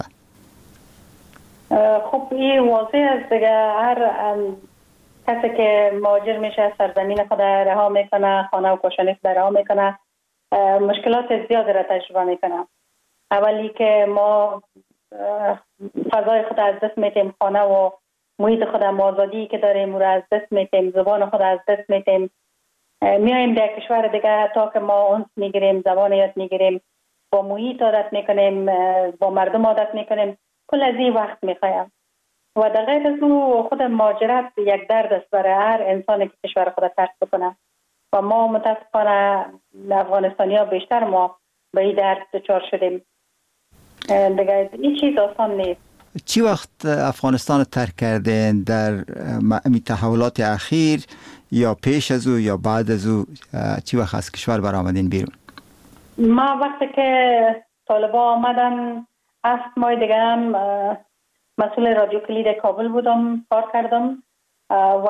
خب این واضح است دیگه. هر کسی که مهاجر میشه سرزمین خود رها میکنه، خانه و کاشانه خود رها میکنه، مشکلات زیاد را تجربه میکنه. اولی که ما فضای خود از دست میتیم، خانه و محیط خود آزادی که داریم را از دست میتیم، زبان خود از دست میتیم. میایم در کشور دیگه تا که ما اونس میگیریم، زبان یاد میگیریم، با محیط عادت میکنیم، با مردم عادت میکنیم. کل از این وقت میخوایم و در غیر از او خود مهاجرت یک درد است برای هر انسانی که کشور خود ترک بکنه و ما متاسفانه افغانستانی ها بیشتر ما به این درد دچار شدیم. دیگه این چیز آسان نیست. چی وقت افغانستان ترک کردین؟ در تحولات اخیر یا پیش از او یا بعد از او چی وقت از کشور برآمدین بیرون؟ ما وقتی که طالبا آمدن 7 ماه دیگه هم مسئول رادیو کلید کابل بودم، کار کردم و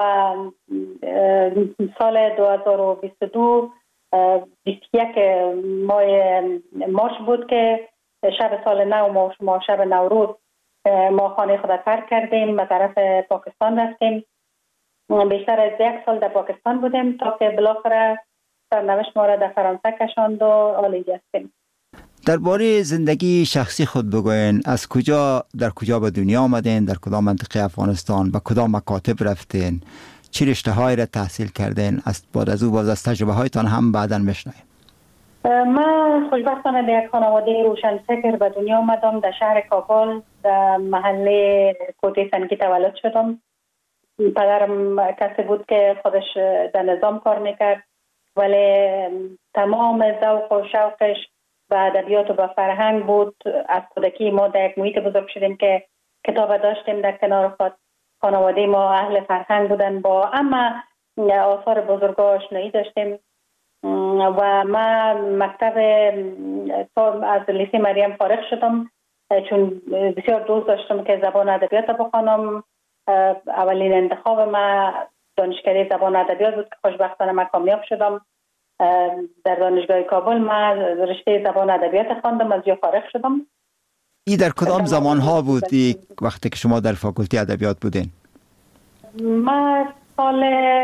سال 2022 21 ماه مارچ بود که شب سال نو ما شب نوروز ما خانه خود ترک کردیم، به طرف پاکستان رفتیم. بیشتر از 1 سال در پاکستان بودیم تا که بالاخره سرنوشت ما را در فرانسه کشاند و آلیج هستیم. درباره زندگی شخصی خود بگوین، از کجا در کجا به دنیا آمدین، در کدام منطقه افغانستان، به کدام مکاتب رفتین، چه رشته هایی را تحصیل کردین؟ بعد از او باز از تجربه هایتان هم بعداً بشنویم. من خوشبختانه در یک خانواده روشنفکر به دنیا آمدم. در شهر کابل در محله کوته سنگی تولد شدم. پدرم کسی بود که خودش در نظام کار میکرد، ولی تمام ذوق و شوقش به ادبیات و به فرهنگ بود. از کودکی ما در یک محیط بزرگ شدیم که کتاب داشتیم در کنار خود. خانواده ما اهل فرهنگ بودن، با اما آثار بزرگا آشنایی داشتیم و من مکتب از لیسه مریم فارغ شدم چون بسیار دوست داشتم که زبان ادبیات بخوانم. اولین انتخاب من دانشکده زبان ادبیات بود که خوشبختانه من کامیاب شدم. در دانشگاه کابل من رشته زبان ادبیات خواندم، از جا فارغ شدم. این در کدام زمان ها بود وقتی که شما در فاکولته ادبیات بودین؟ من سال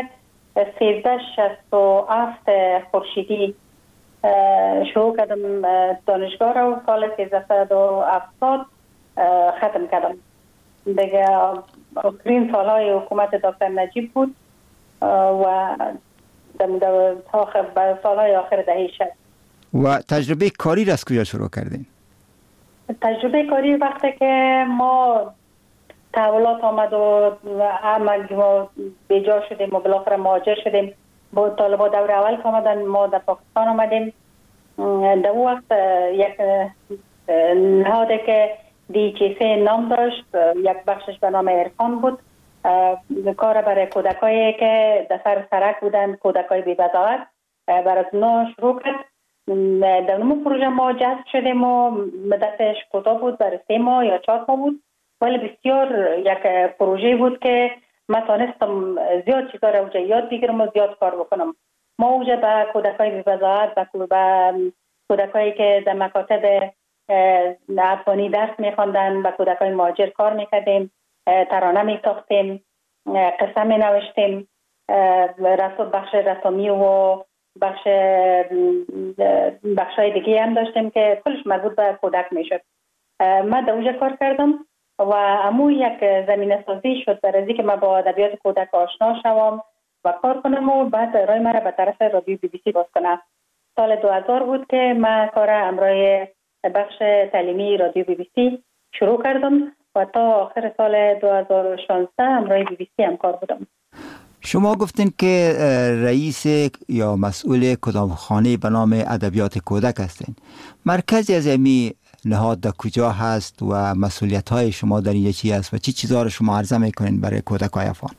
1367 خورشیدی شروع کردم دانشگاه را و سال 1370 ختم کردم. دیگه آخرین سالهای حکومت دکتر نجیب بود و تا سالهای آخر دهه 60. و تجربه کاری را از کجا شروع کردین؟ تجربه کاری وقتی که ما تحولات آمد و ما بیجا شدیم و بالاخره مهاجر شدیم، با طالبا دور اول که آمدن ما در پاکستان آمدیم. در اون وقت یک نهاده که DHC نام داشت، یک بخشش به نام عرفان بود، کار برای کودکایی که در سر سرک بودن، کودکای بی بضاعت، برای اونا شروع کرد. در اون پروژه ما جذب شدیم و مدتش کوتاه بود، برای 3 ماه یا 4 ماه بود، ولی بسیار یک پروژه بود که من تانستم زیاد چیزا را اوجا یاد بگیرم و زیاد کار بکنم. ما اوجا به کودکای بی بضاعت، به کودکایی که در مکاتب افغانی درس میخواندن، به کودکای مهاجر کار میکردیم، ترانه میساختیم، قصه مینوشتیم، بخش رسامی و بخشای دیگه هم داشتیم که کلش مربوط به کودک میشد. من در اوجا کار کردم و امو یک زمینه سازی شد برای اینکه من با ادبیات کودک آشنا شوم و کار کنم و بعد رای مرا به طرف رادیو BBC باز کنم. سال 2000 بود که من کار امرای بخش تعلیمی رادیو BBC شروع کردم و تا آخر سال 2016 امرای BBC هم کار بودم. شما گفتین که رئیس یا مسئول کدام خانه به نام ادبیات کودک هستین. مرکزی از امی نهاد در کجا هست و مسئولیت های شما در این چی هست و چی چیزا رو شما عرضه میکنین برای کودکای افغان؟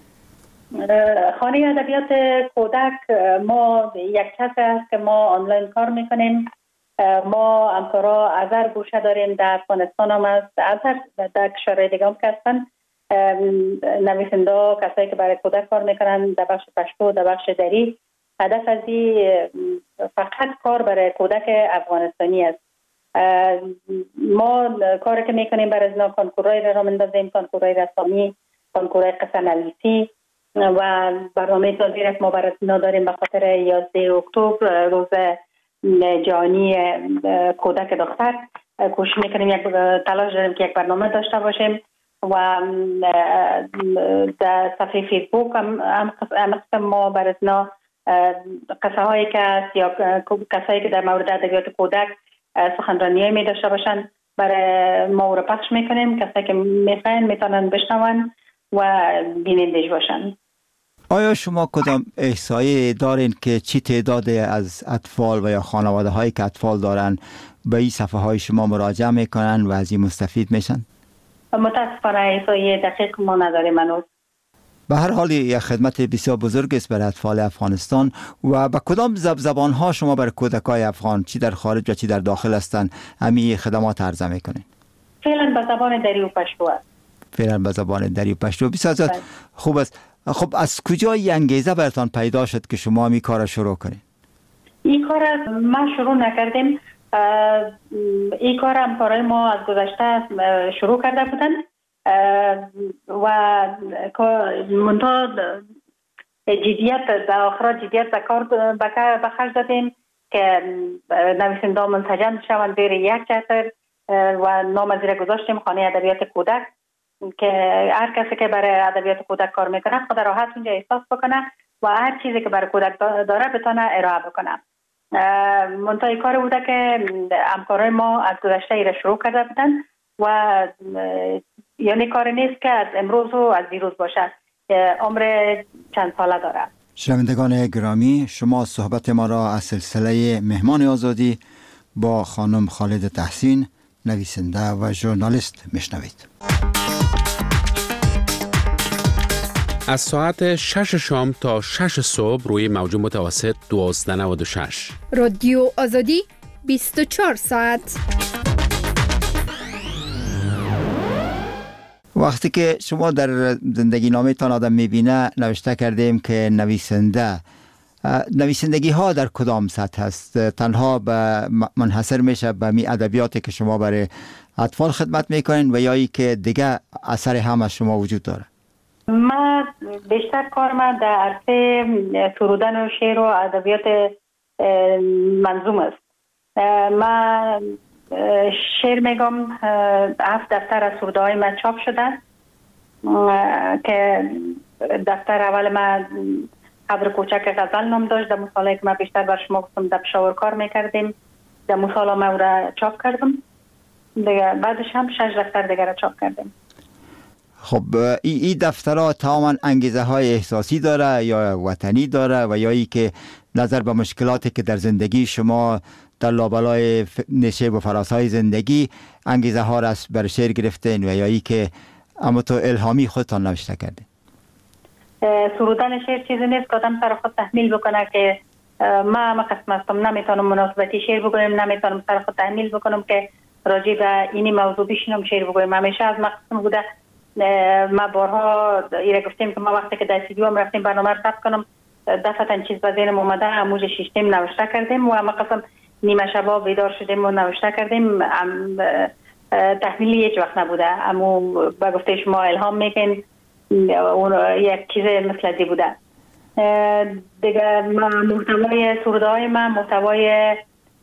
خانه ادبیات کودک ما یک کس هست که ما آنلاین کار میکنیم. ما همکارا از هر گوشه داریم، در افغانستان هم هست، از هر در کشورهای دیگه هم که هستن، نویسنده، کسایی که برای کودک کار میکنن در بخش پشتو، در بخش دری. هدف از این فقط کار برای کودک افغانستانی است. ما کاری که میکنیم برای ازنا کنکورای را مندازیم، کنکورای رسامی، کنکورای قصه نویسی و برنامه تازی را ما برای ازنا داریم به خاطر 11 اکتبر روز جهانی کودک دختر. کوشش میکنیم یک تلاش داریم که یک برنامه داشته باشیم و در صفحه فیسبوک هم ما برای ازنا قصه هایی که هست یا کسایی که در مورد ادبیات کودک سخنرانی می داشته باشن برای ما رو پخش میکنیم. کسایی که میخواین میتونن بشنون و بینندش باشن. آیا شما کدام احصایه دارین که چی تعداد از اطفال و یا خانواده هایی که اطفال دارن به این صفحه های شما مراجعه میکنن و از این مستفید میشن؟ متاسفانه احصایه دقیق ما نداریم هنوز. به هر حال یک خدمت بسیار بزرگ است برای اطفال افغانستان. و به کدام زبان ها شما برای کودکای افغان چی در خارج و چی در داخل هستند همین خدمات عرضه میکنین؟ فعلا به زبان دری و پشتو است. فعلا به زبان دری و پشتو. بسیار خوب است. خب از کجا این انگیزه براتون پیدا شد که شما این کار شروع کنین؟ این کار ما شروع نکردیم. این کار همکارای ما از گذشته شروع کرده بودن و منتها جدیت در آخرات جدیت به کار به خرج دادیم که نویسنده منسجم شوند زیر یک چتر و نام از زیر گذاشتیم خانه ادبیات کودک که هر کسی که برای ادبیات کودک کار میکنه خود راحت اونجا احساس بکنه و هر چیزی که برای کودک داره بتونه ارائه بکنه. منتهای کار بوده که همکارای ما از گذشته ای را شروع کرده بودن و یعنی کار نیست که از امروز و از دیروز باشه، عمر چند ساله داره. شنوندگان گرامی، شما صحبت ما را از سلسله مهمان آزادی با خانم خالد تحسین، نویسنده و ژورنالیست میشنوید. از ساعت 6 شام تا 6 صبح روی موج متوسط 1296 رادیو آزادی 24 ساعت. وقتی که شما در زندگی نامه تان آدم میبینه نوشته کردیم که نویسندگی ها در کدام سطح هست؟ تنها منحصر میشه به می ادبیاتی که شما برای اطفال خدمت میکنین و یا ای که دیگه اثر هم از شما وجود داره؟ من بیشتر کار من در عرصه سرودن و شعر و ادبیات منظوم است. من شعر میگم 7 دفتر از سروده های من چاپ شده که دفتر اول من قبر کوچک غزل نام داشت. در مصالحه که من بیشتر بر شما گفتم در پشاور کار میکردیم، در مصالحه من او را چاپ کردم دیگه. بعدش هم 6 دفتر دیگر را چاپ کردیم. خب این دفترها تماما انگیزه های احساسی داره یا وطنی داره و یا ای که نظر به مشکلاتی که در زندگی شما در لابلای نشیب و فراسای زندگی انگیزه ها را بر شعر گرفتین و یا ای که اما تو الهامی خودتان نوشته کردین؟ سرودن شعر چیزی نیست که آدم سر خود تحمیل بکنه که من قسم هستم نمیتونم مناسبتی شعر بگویم، نمیتونم سر خود تحمیل بکنم که راجع به اینی موضوع بشینم شعر بگویم. همیشه از مقصد بوده. ما بارها ایره گفتیم که ما وقتی که در استودیو هم رفتیم برنامه رو ثبت کنم دفعتا چیز به ذهنم اومده، اموج شیشتیم نوشته کردیم و ما قسم نیمه شبا بیدار شدیم و نوشته کردیم. تحمیلی هیچ وقت نبوده، اما با گفته شما الهام میکن اون یک چیز مثل دی بوده دیگه. محتوای سروده های من محتوای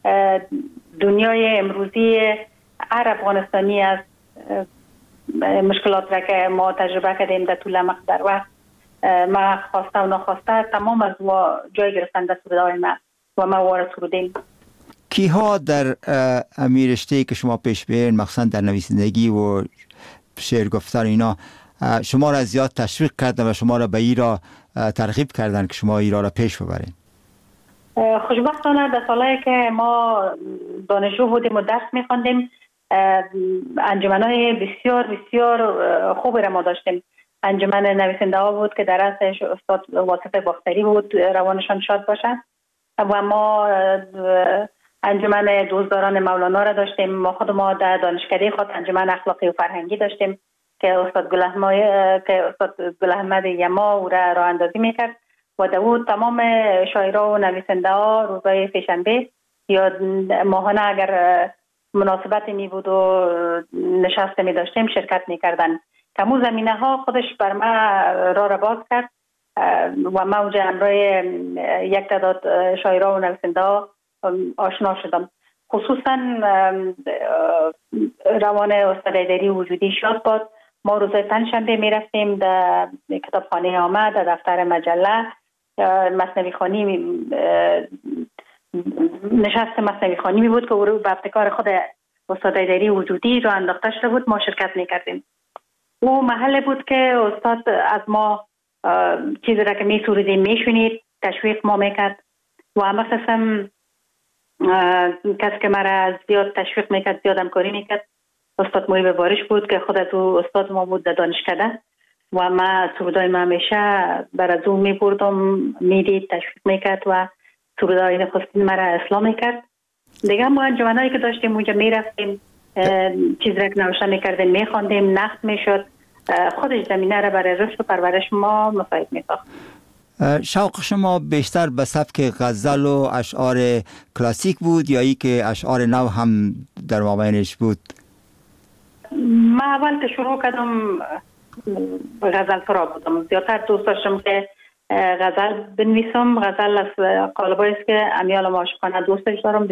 دنیای امروزی هر افغانستانی است. مشکلات را که ما تجربه کردیم در طول مقدار وقت ما خواسته و ناخواسته تمام از جای گرفتن در سروده های من و ما وارد سرودیم. کیها در رشته‌ای که شما پیش برین مخصوصا در نویسندگی و شعر گفتن اینا شما را زیاد تشویق کردن و شما را به ای را ترغیب کردن که شما ایرا را پیش ببرین؟ خوشبختانه در سالهایی که ما دانشجو بودیم و درس می‌خواندیم انجمن‌های بسیار بسیار خوبی را ما داشتیم. انجمن نویسنده ها بود که در رأسش استاد واصف باختری بود، روانشان شاد باشد. و ما انجمن دوستداران مولانا را داشتیم. ما خود ما در دانشکده خود انجمن اخلاقی و فرهنگی داشتیم که استاد گل احمد یما او را راه اندازی میکرد و داود تمام شاعرها و نویسنده ها روزهای سه‌شنبه یا ماهانه اگر مناسبتی می بود و نشست می داشتیم شرکت می کردن. کمو زمینه ها خودش بر ما را باز کرد و ما اوجه همراه یک تعداد شاعرها و نویسنده ها آشنا شدم. خصوصا روان استاد ایدری وجودی شاد باد. ما روزهای پنجشنبه می رفتیم در کتابخانه آمد، در دفتر مجله مثنوی خوانی نشست مثنوی خوانی می بود که او به ابتکار خود استاد ایدری وجودی را انداخته شده بود. ما شرکت می کردیم. او محل بود که استاد از ما چیزی را که می سوریدیم می شونید، تشویق ما می کرد و همه قسم کسی که مرا زیاد تشویق می کرد، زیاد همکاری می کرد استاد محیب بارش بود که خود از او استاد ما بود در دانشکده و ما سرودای ما همیشه بر از او می بردم، می دید، تشویق می کرد و سرودای نخستین مرا اصلاح می کرد. دیگه ما انجمنایی که داشتیم اونجا می رفتیم چیز را که نوشته می کردیم می خواندیم، نقد می شد. خودش زمینه را برای رشد و پرورش ما مساعد می ساخت. شوق شما بیشتر به سبک غزل و اشعار کلاسیک بود یا ای که اشعار نو هم در مابینش بود؟ من اول که شروع کردم غزل سرا بودم. زیادتر دوست داشتم که غزل بنویسم. غزل از قالبایی است که امیال عاشقانه دوستش دارم.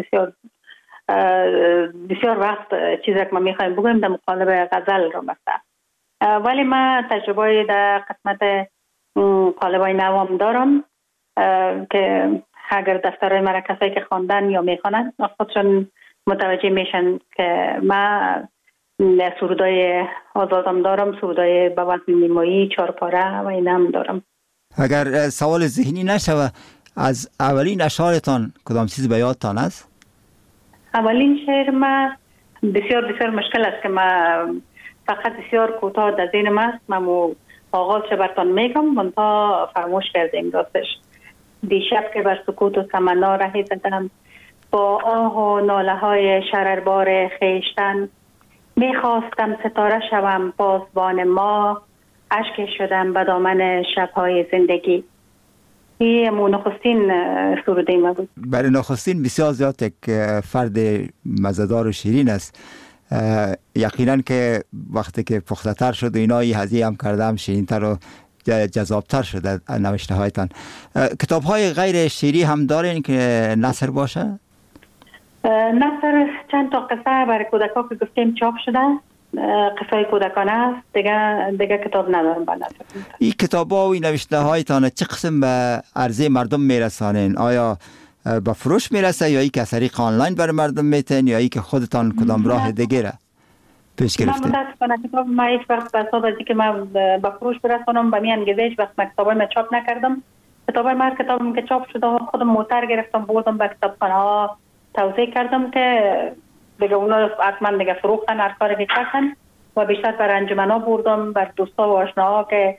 بسیار وقت چیزی که ما میخوایم بگویم در مقالب غزل رو مثلا. ولی من تجربه در قسمت قالبای نوام دارم که اگر دفترهای مرا کسایی که خواندن یا میخوانند خودشون متوجه میشن که من سرودای آزادم دارم، سرودای به وزن نیمایی، چارپاره و این هم دارم. اگر سوال ذهنی نشوه، از اولین اشعارتان کدام چیز به یادتان است؟ اولین شعر من بسیار مشکل است که من فقط بسیار کوتاه در ذهنم است. من آغازش براتون میگم منتها فراموش کردیم راستش. دیشب که بر سکوت و تمنا رهی زدم، با آه و ناله های شرربار خیشتن، میخواستم ستاره شوم بازبان ما، اشک شدم به دامن شبهای زندگی. این نخستین سروده ما بود. برای نخستین بسیار زیاد یک فرد مزدار و شیرین است. یقینا که وقتی که پخته تر شد و اینا هزینه هم کردم شیرین تر و جذابتر شده نوشته هایتان. کتاب های غیر شیری هم دارین که نثر باشه؟ نثر چند تا قصه برای کودکان که گفتیم چاپ شده، قصه کودکانه است. دیگه کتاب ندارم با نثر. این کتاب ها و این نوشته هایتان چه قسم به عرضه مردم میرسانین؟ آیا با فروش میرسه یا ای که از طریق آنلاین برای مردم میتین یا ای که خودتان کدام راه دیگه را پیش گرفتین؟ من متاسفانه کتاب ما هیچ وقت به حساب از اینکه من با فروش برسانم به می انگیزه هیچ وقت کتابای ما چاپ نکردم. کتابای ما کتابم که چاپ شده خودم موتر گرفتم بردم به کتابخانه ها توزیع کردم که دیگه اونا حتما دیگه فروختن هر کاری کردن و بیشتر بر انجمنا بردم، بر دوستا و آشناها که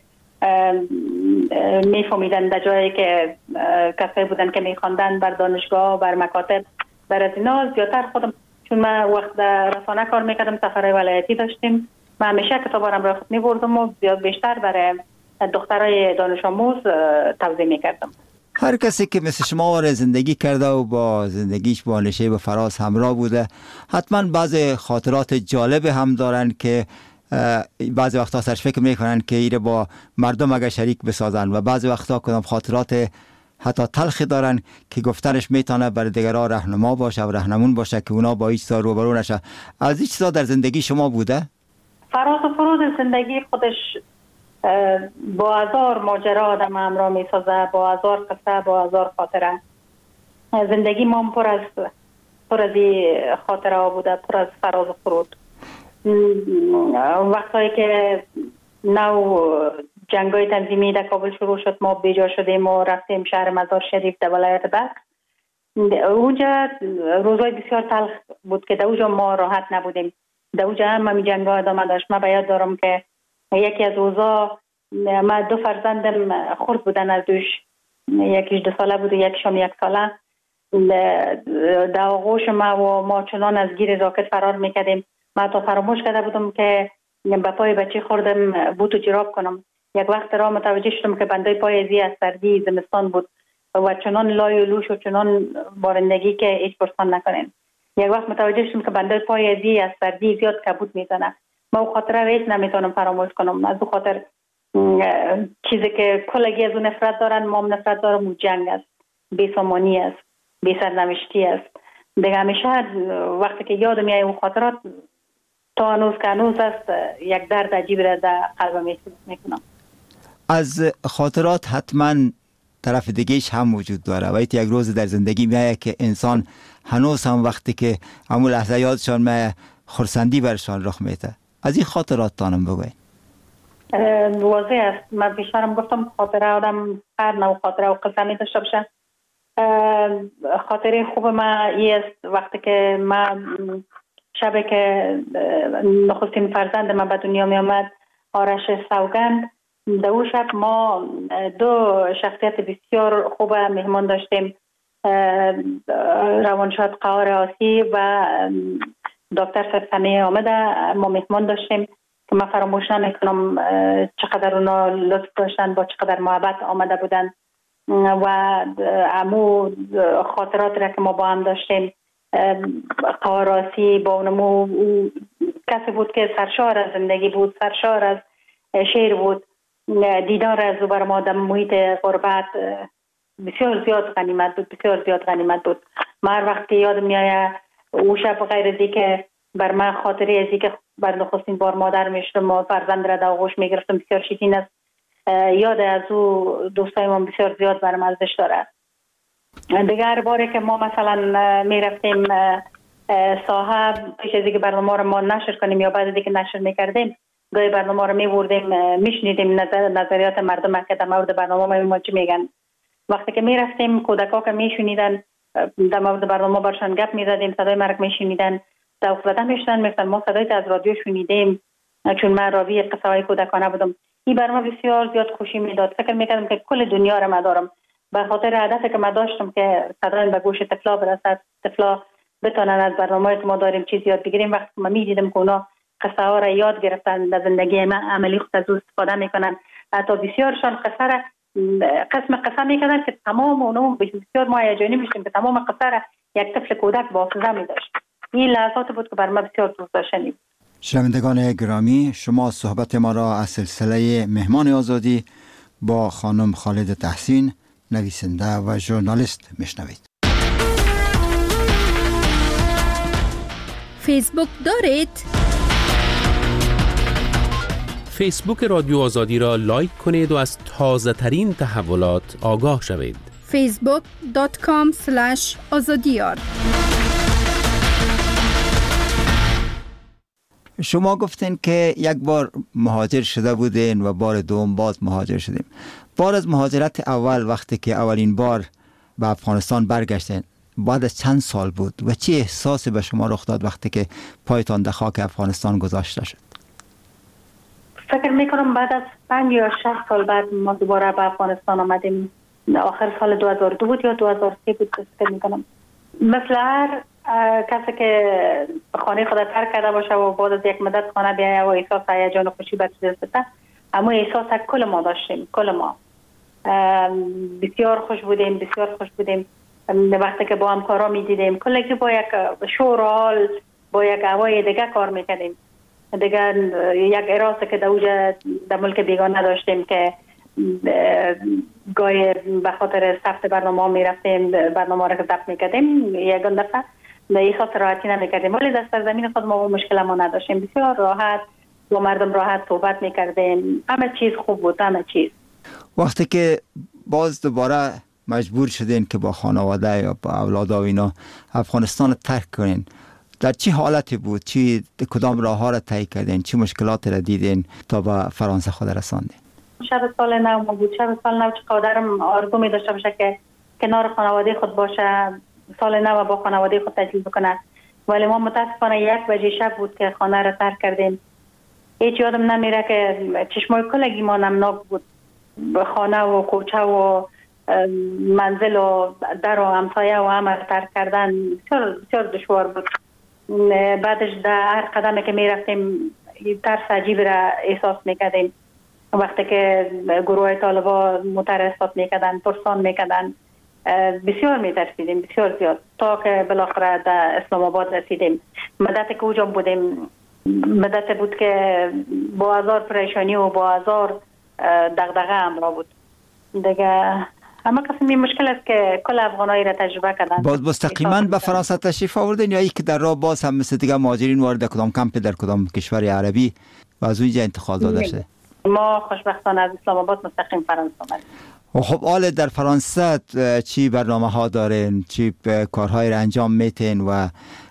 میفهمیدن در جایی که کسایی بودن که میخواندن، بر دانشگاه، بر مکاتب، بر از اینا زیادتر خودم، چون من وقت رسانه کار میکردم، سفرهای ولایتی داشتیم، من همیشه کتابارم را خود میبردم و زیاد بیشتر برای دخترای دانش آموز توزیع میکردم. هر کسی که مثل شما زندگی کرده و با زندگیش با نشیب و فراز همراه بوده حتما بعض خاطرات جالب هم دارن که بعضی وقتا سرش فکر میکنن که ایره با مردم اگر شریک بسازن و بعضی وقتا کدام خاطرات حتی تلخی دارن که گفتنش میتونه برای دیگرها راهنما باشه و راهنمون باشه که اونا با هیچ چیزا روبرو نشه. از این چیزا در زندگی شما بوده؟ فراز و فرود زندگی خودش با هزار ماجرا آدم همراه میسازه، با هزار قصه، با هزار خاطره. زندگی ما پر از خاطره ها بوده، پر از فراز و فرود. وقتی که نو جنگای تنظیمی در کابل شروع شد، ما بیجا شدیم و رفتیم شهر مزار شریف در ولایت بلخ. اونجا روزای بسیار تلخ بود که در اونجا ما راحت نبودیم. در اونجا هم همی جنگا ادامه داشت. من باید دارم که یکی از روزا من 2 فرزندم خرد بودن از دوش، یکیش 2 ساله بود و یکیشم 1 ساله. در آغوش ما چنان از گیر راکت فرار میکردیم. من تا فراموش کرده بودم که به پای بچه خوردم بوت و جراب کنم. یک وقت را متوجه شدم که بندای پای ازی از سردی زمستان بود و چنان لای و لوش و چنان بارندگی که هیچ پرسان نکنین. یک وقت متوجه شدم که بندای پای ازی از سردی زیاد کبود میزنه. ما او خاطره هیچ نمیتونم فراموش کنم. از او خاطر چیزی که کلگی از اون نفرت دارن، ما هم نفرت دارم، اون جنگ است، بی‌سامانی است، بی‌سرنوشتی است. دیگه همیشه وقتی که یادم میاد اون خاطرات تا هنوز است، یک درد عجیب را در قلبم محسوس میکنم. از خاطرات حتما طرف دیگهش هم وجود داره و یک روز در زندگی میایه که انسان هنوز هم وقتی که همون لحظه یادشان میایه خرسندی برشان رخ میده. از این خاطرات تانم بگوین. واضح است. من بیشترم گفتم خاطره آدم هر نوع خاطره و قصه می داشته باشه. خاطره خوب من این است وقتی که من شب که نخستین فرزند من به دنیا می آمد، آرش سوگند، در اون شب ما 2 شخصیت بسیار خوب مهمان داشتیم، روانشاد قهار آسی و دکتر سمیه آمده. ما مهمان داشتیم که من فراموش نمیکنم چقدر اونا لطف داشتن، با چقدر محبت آمده بودن و امو خاطرات را که ما با هم داشتیم، قواراسی با اونمو کسی بود که سرشار از زندگی بود، سرشار از شعر بود. دیدار از او بر ما در محیط غربت بسیار زیاد غنیمت بود، بسیار زیاد غنیمت بود. من هر وقت یادم میاد او شب غیر از که بر من خاطری از که بر نخستین بار مادر میشدم و فرزند را در آغوش میگرفتم بسیار شیرین است. یاد از او دوستای ما بسیار زیاد برام ارزش داره. دیگر باری که ما مثلا میرفتیم ساحه، پیش از اینکه برنامه رو ما نشر کنیم یا بعد از اینکه نشر میکردیم، گاهی برنامه رو میبردیم میشنیدیم نظریات مردم که در مورد برنامه ما چی میگن. وقتی که میرفتیم کودکا که میشنیدن در مورد برنامه برشان گپ میزدیم، صدای مرک میشنیدن، ذوق زده میشدن، میگفتن ما صدای از رادیو شنیدیم، چون من راوی قصه های کودکانه بودم. این برنامه بسیار زیاد خوشی میداد. فکر میکردم که کل دنیا رو ما دارم، به خاطر هدفی که من داشتم که صدای به گوش طفلا برسد، طفلا بتونن از برنامه‌ای که ما داریم چیز یاد بگیریم. وقتی ما میدیدم که اونا قصه ها را یاد گرفتن، در زندگی عملی خود از استفاده میکنن، حتی بسیارشان قصه را قسم میکردن که تمام اونو بسیار ما هیجانی میشیم که تمام قصه را یک طفل کودک با حافظه میداشت. این لحظات بود که برای من بسیار دوست داشتنی بود. شنوندگان گرامی، شما صحبت ما را از سلسله مهمان آزادی با خانم خالد تحسین، نویسنده و ژورنالیست میشنوید. فیسبوک دارید؟ فیسبوک رادیو آزادی را لایک کنید و از تازه ترین تحولات آگاه شوید. facebook.com/azadiyar. شما گفتین که یک بار مهاجر شده بودین و بار دوم باز مهاجر شدیم. بار از مهاجرت اول، وقتی که اولین بار به افغانستان برگشتین، بعد از چند سال بود و چه احساسی به شما رخ داد وقتی که پایتان در خاک افغانستان گذاشته شد؟ فکر میکنم بعد از 5 یا 6 سال بعد ما دوباره به افغانستان آمدیم. آخر سال 2002 بود یا 2003 بود فکر میکنم. مثل هر کسی که خانه خود ترک کرده باشه و بعد از یک مدت خانه بیایه و احساس هیجان و خوشی به دست بده، اما احساس کل ما داشتیم، کل ما بسیار خوش بودیم، بسیار خوش بودیم. وقتی که با همکارا میدیدیم کلگی با یک شور و حال، با یک هوای دیگه کار میکردیم. دیگه یک اراده که در ملک بیگانه داشتیم که گاهی به خاطر ثبت برنامه میرفتیم، برنامه را که ضبط میکردیم یکان دفعه احساس راحتی نمیکردیم، ولی در سرزمین خود ما مشکل ما نداشتیم. بسیار راحت با مردم راحت صحبت میکردیم، همه چیز خوب بود، همه چیز. وقتی که باز دوباره مجبور شدین که با خانواده یا با اولاد و اینا افغانستان رو ترک کنین، در چه حالتی بود؟ کدام راه ها را طی کردین؟ چه مشکلات را دیدین تا به فرانسه خود رساندین؟ شب سال نو بود. شب سال نو چقدرم آرزو می داشته باشه که کنار خانواده خود باشه، سال نو با خانواده خود تجلیل بکنه، ولی ما متاسفانه 1 بجه شب بود که خانه را ترک کردیم. هیچ یادم نمیره که چشمای کلگی ما نمناک بود. خانه و کوچه و منزل و در و همسایه و همه ترک کردن بسیار دشوار بود. بعدش در هر قدمی که می رفتیم ترس عجیب را احساس میکردیم. وقتی که گروه طالبان مترصد میکردن، پرسان میکردن، بسیار میترسیدیم، بسیار زیاد، تا که بالاخره در اسلام آباد رسیدیم. مدتی که اوجا بودیم، مدت بود که با هزار پریشانی و با هزار دغدغه همراه بود. دیگه اما قسمی مشکل است که کل افغانایی را تجربه کردن. باز مستقیما به فرانسه تشریف آوردین یا ای که در راه باز هم مثل دیگه مهاجرین وارد کدام کمپ در کدام کشور عربی و از اونجا انتقال داده شده؟ ما خوشبختانه از اسلام آباد مستقیم فرانسه آمدیم. خب حال در فرانسه چی برنامه ها دارین؟ چی کارهای را انجام میتین و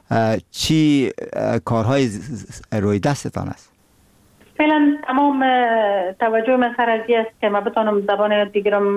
چی کارهای روی دستتان است؟ فعلا تمام توجه من سر از است که من بتونم زبان یاد بگیرم،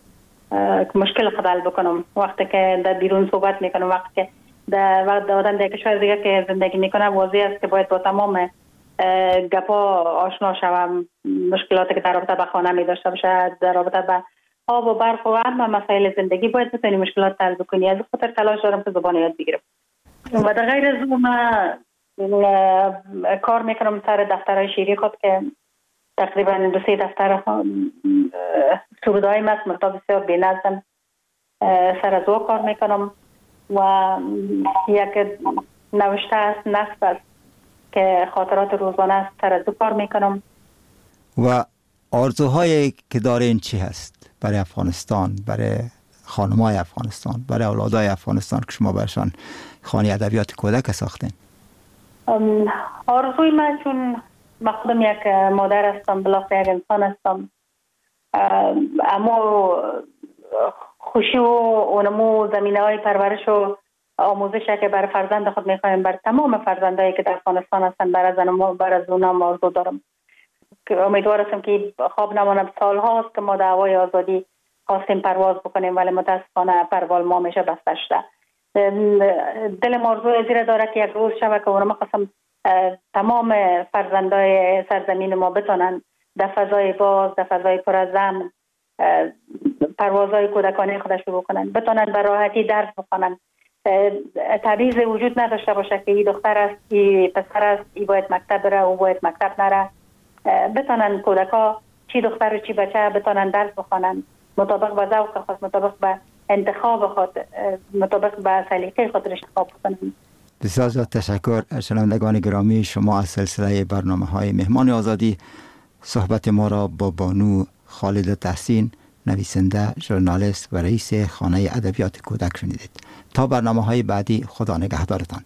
مشکل حل بکنم. وقتی که در بیرون صحبت میکنم، وقتی که در آدم در کشور دیگه که زندگی میکنه، واضح است که باید با تمام گپا آشنا شوم. مشکلاتی که در رابطه به خانه می داشته باشه، در رابطه به آب و برق و همه مسائل زندگی، باید بتونی مشکلات حل بکنی. از خاطر تلاش دارم که زبان یاد بگیرم. و در غیر از اون کار میکنم سر دفترهای شیری خود که تقریبا 2-3 دفتر سرودایم است، مرتا بسیار بی‌نظم سر از او کار میکنم و یک نوشته است، نصب است که خاطرات روزانه است، سر از او کار میکنم. و آرزوهایی که دارین چی هست برای افغانستان، برای خانمای افغانستان، برای اولادای افغانستان که شما برشان خانه ادبیات کودک ساختین؟ آرزوی من، چون من خودم یک مادر هستم، بالاخره یک انسان هستم، اما خوشی و اونمو زمینه های پرورش و آموزش که برای فرزند خود میخوایم، بر تمام فرزندایی که در افغانستان هستن، برای از اونم آرزو دارم که امیدوار هستم که خواب نمانم. سال هاست که ما دعوای آزادی خواستیم پرواز بکنیم ولی متاسفانه پرواز ما میشه بسته شده. دل آرزوی زیر داره که یک روز شبه که اونم خواستم تمام فرزندای سرزمین ما بتونن در فضای باز، در فضای پر از امن پروازهای کودکانه خودش رو بکنن، بتونن به راحتی درس بخونن، تبعیض وجود نداشته باشه که این دختر است، این پسر است، این باید مکتب بره، او باید مکتب نره. بتونن کودکا چی دختر و چی بچه بتونن درس بخونن مطابق به ذوق خود، مطابق به انتخاب خود، مطابق به سلیقه خود انتخاب کنن. بسیار زیاد تشکر. شنوندگان گرامی، شما از سلسله برنامه‌های مهمان آزادی صحبت ما را با بانو خالد تحسین، نویسنده، ژورنالیست و رئیس خانه ادبیات کودک شنیدید. تا برنامه‌های بعدی، خدا نگهدارتان.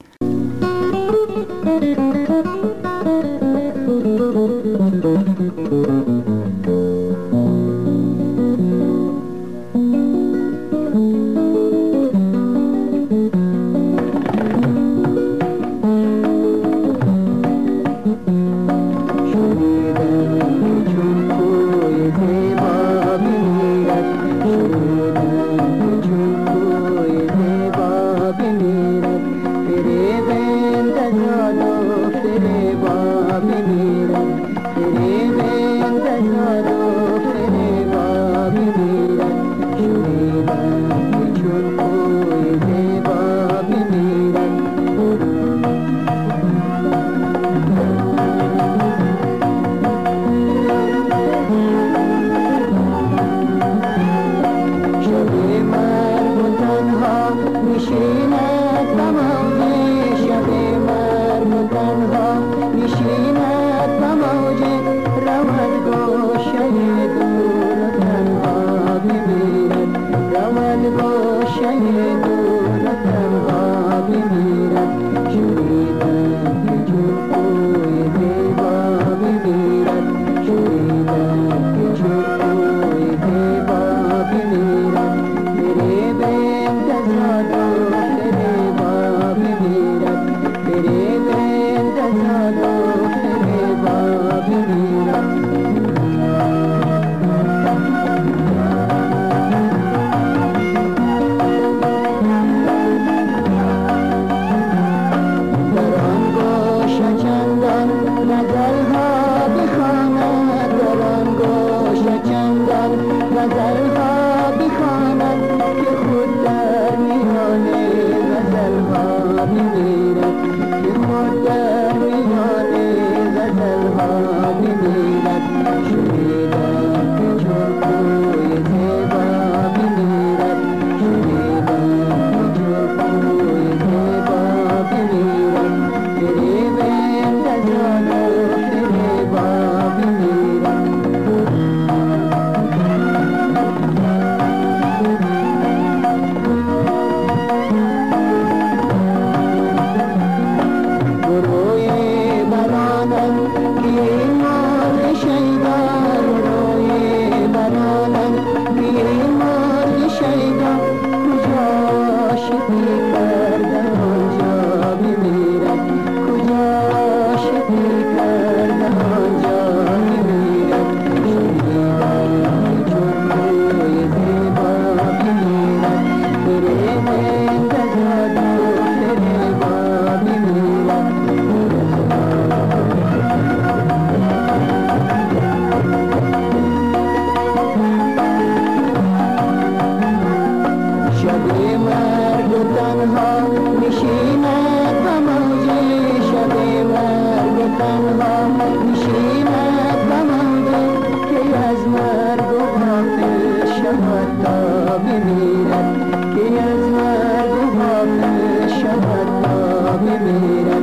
شب مرگ تنها میشیند و موج میرد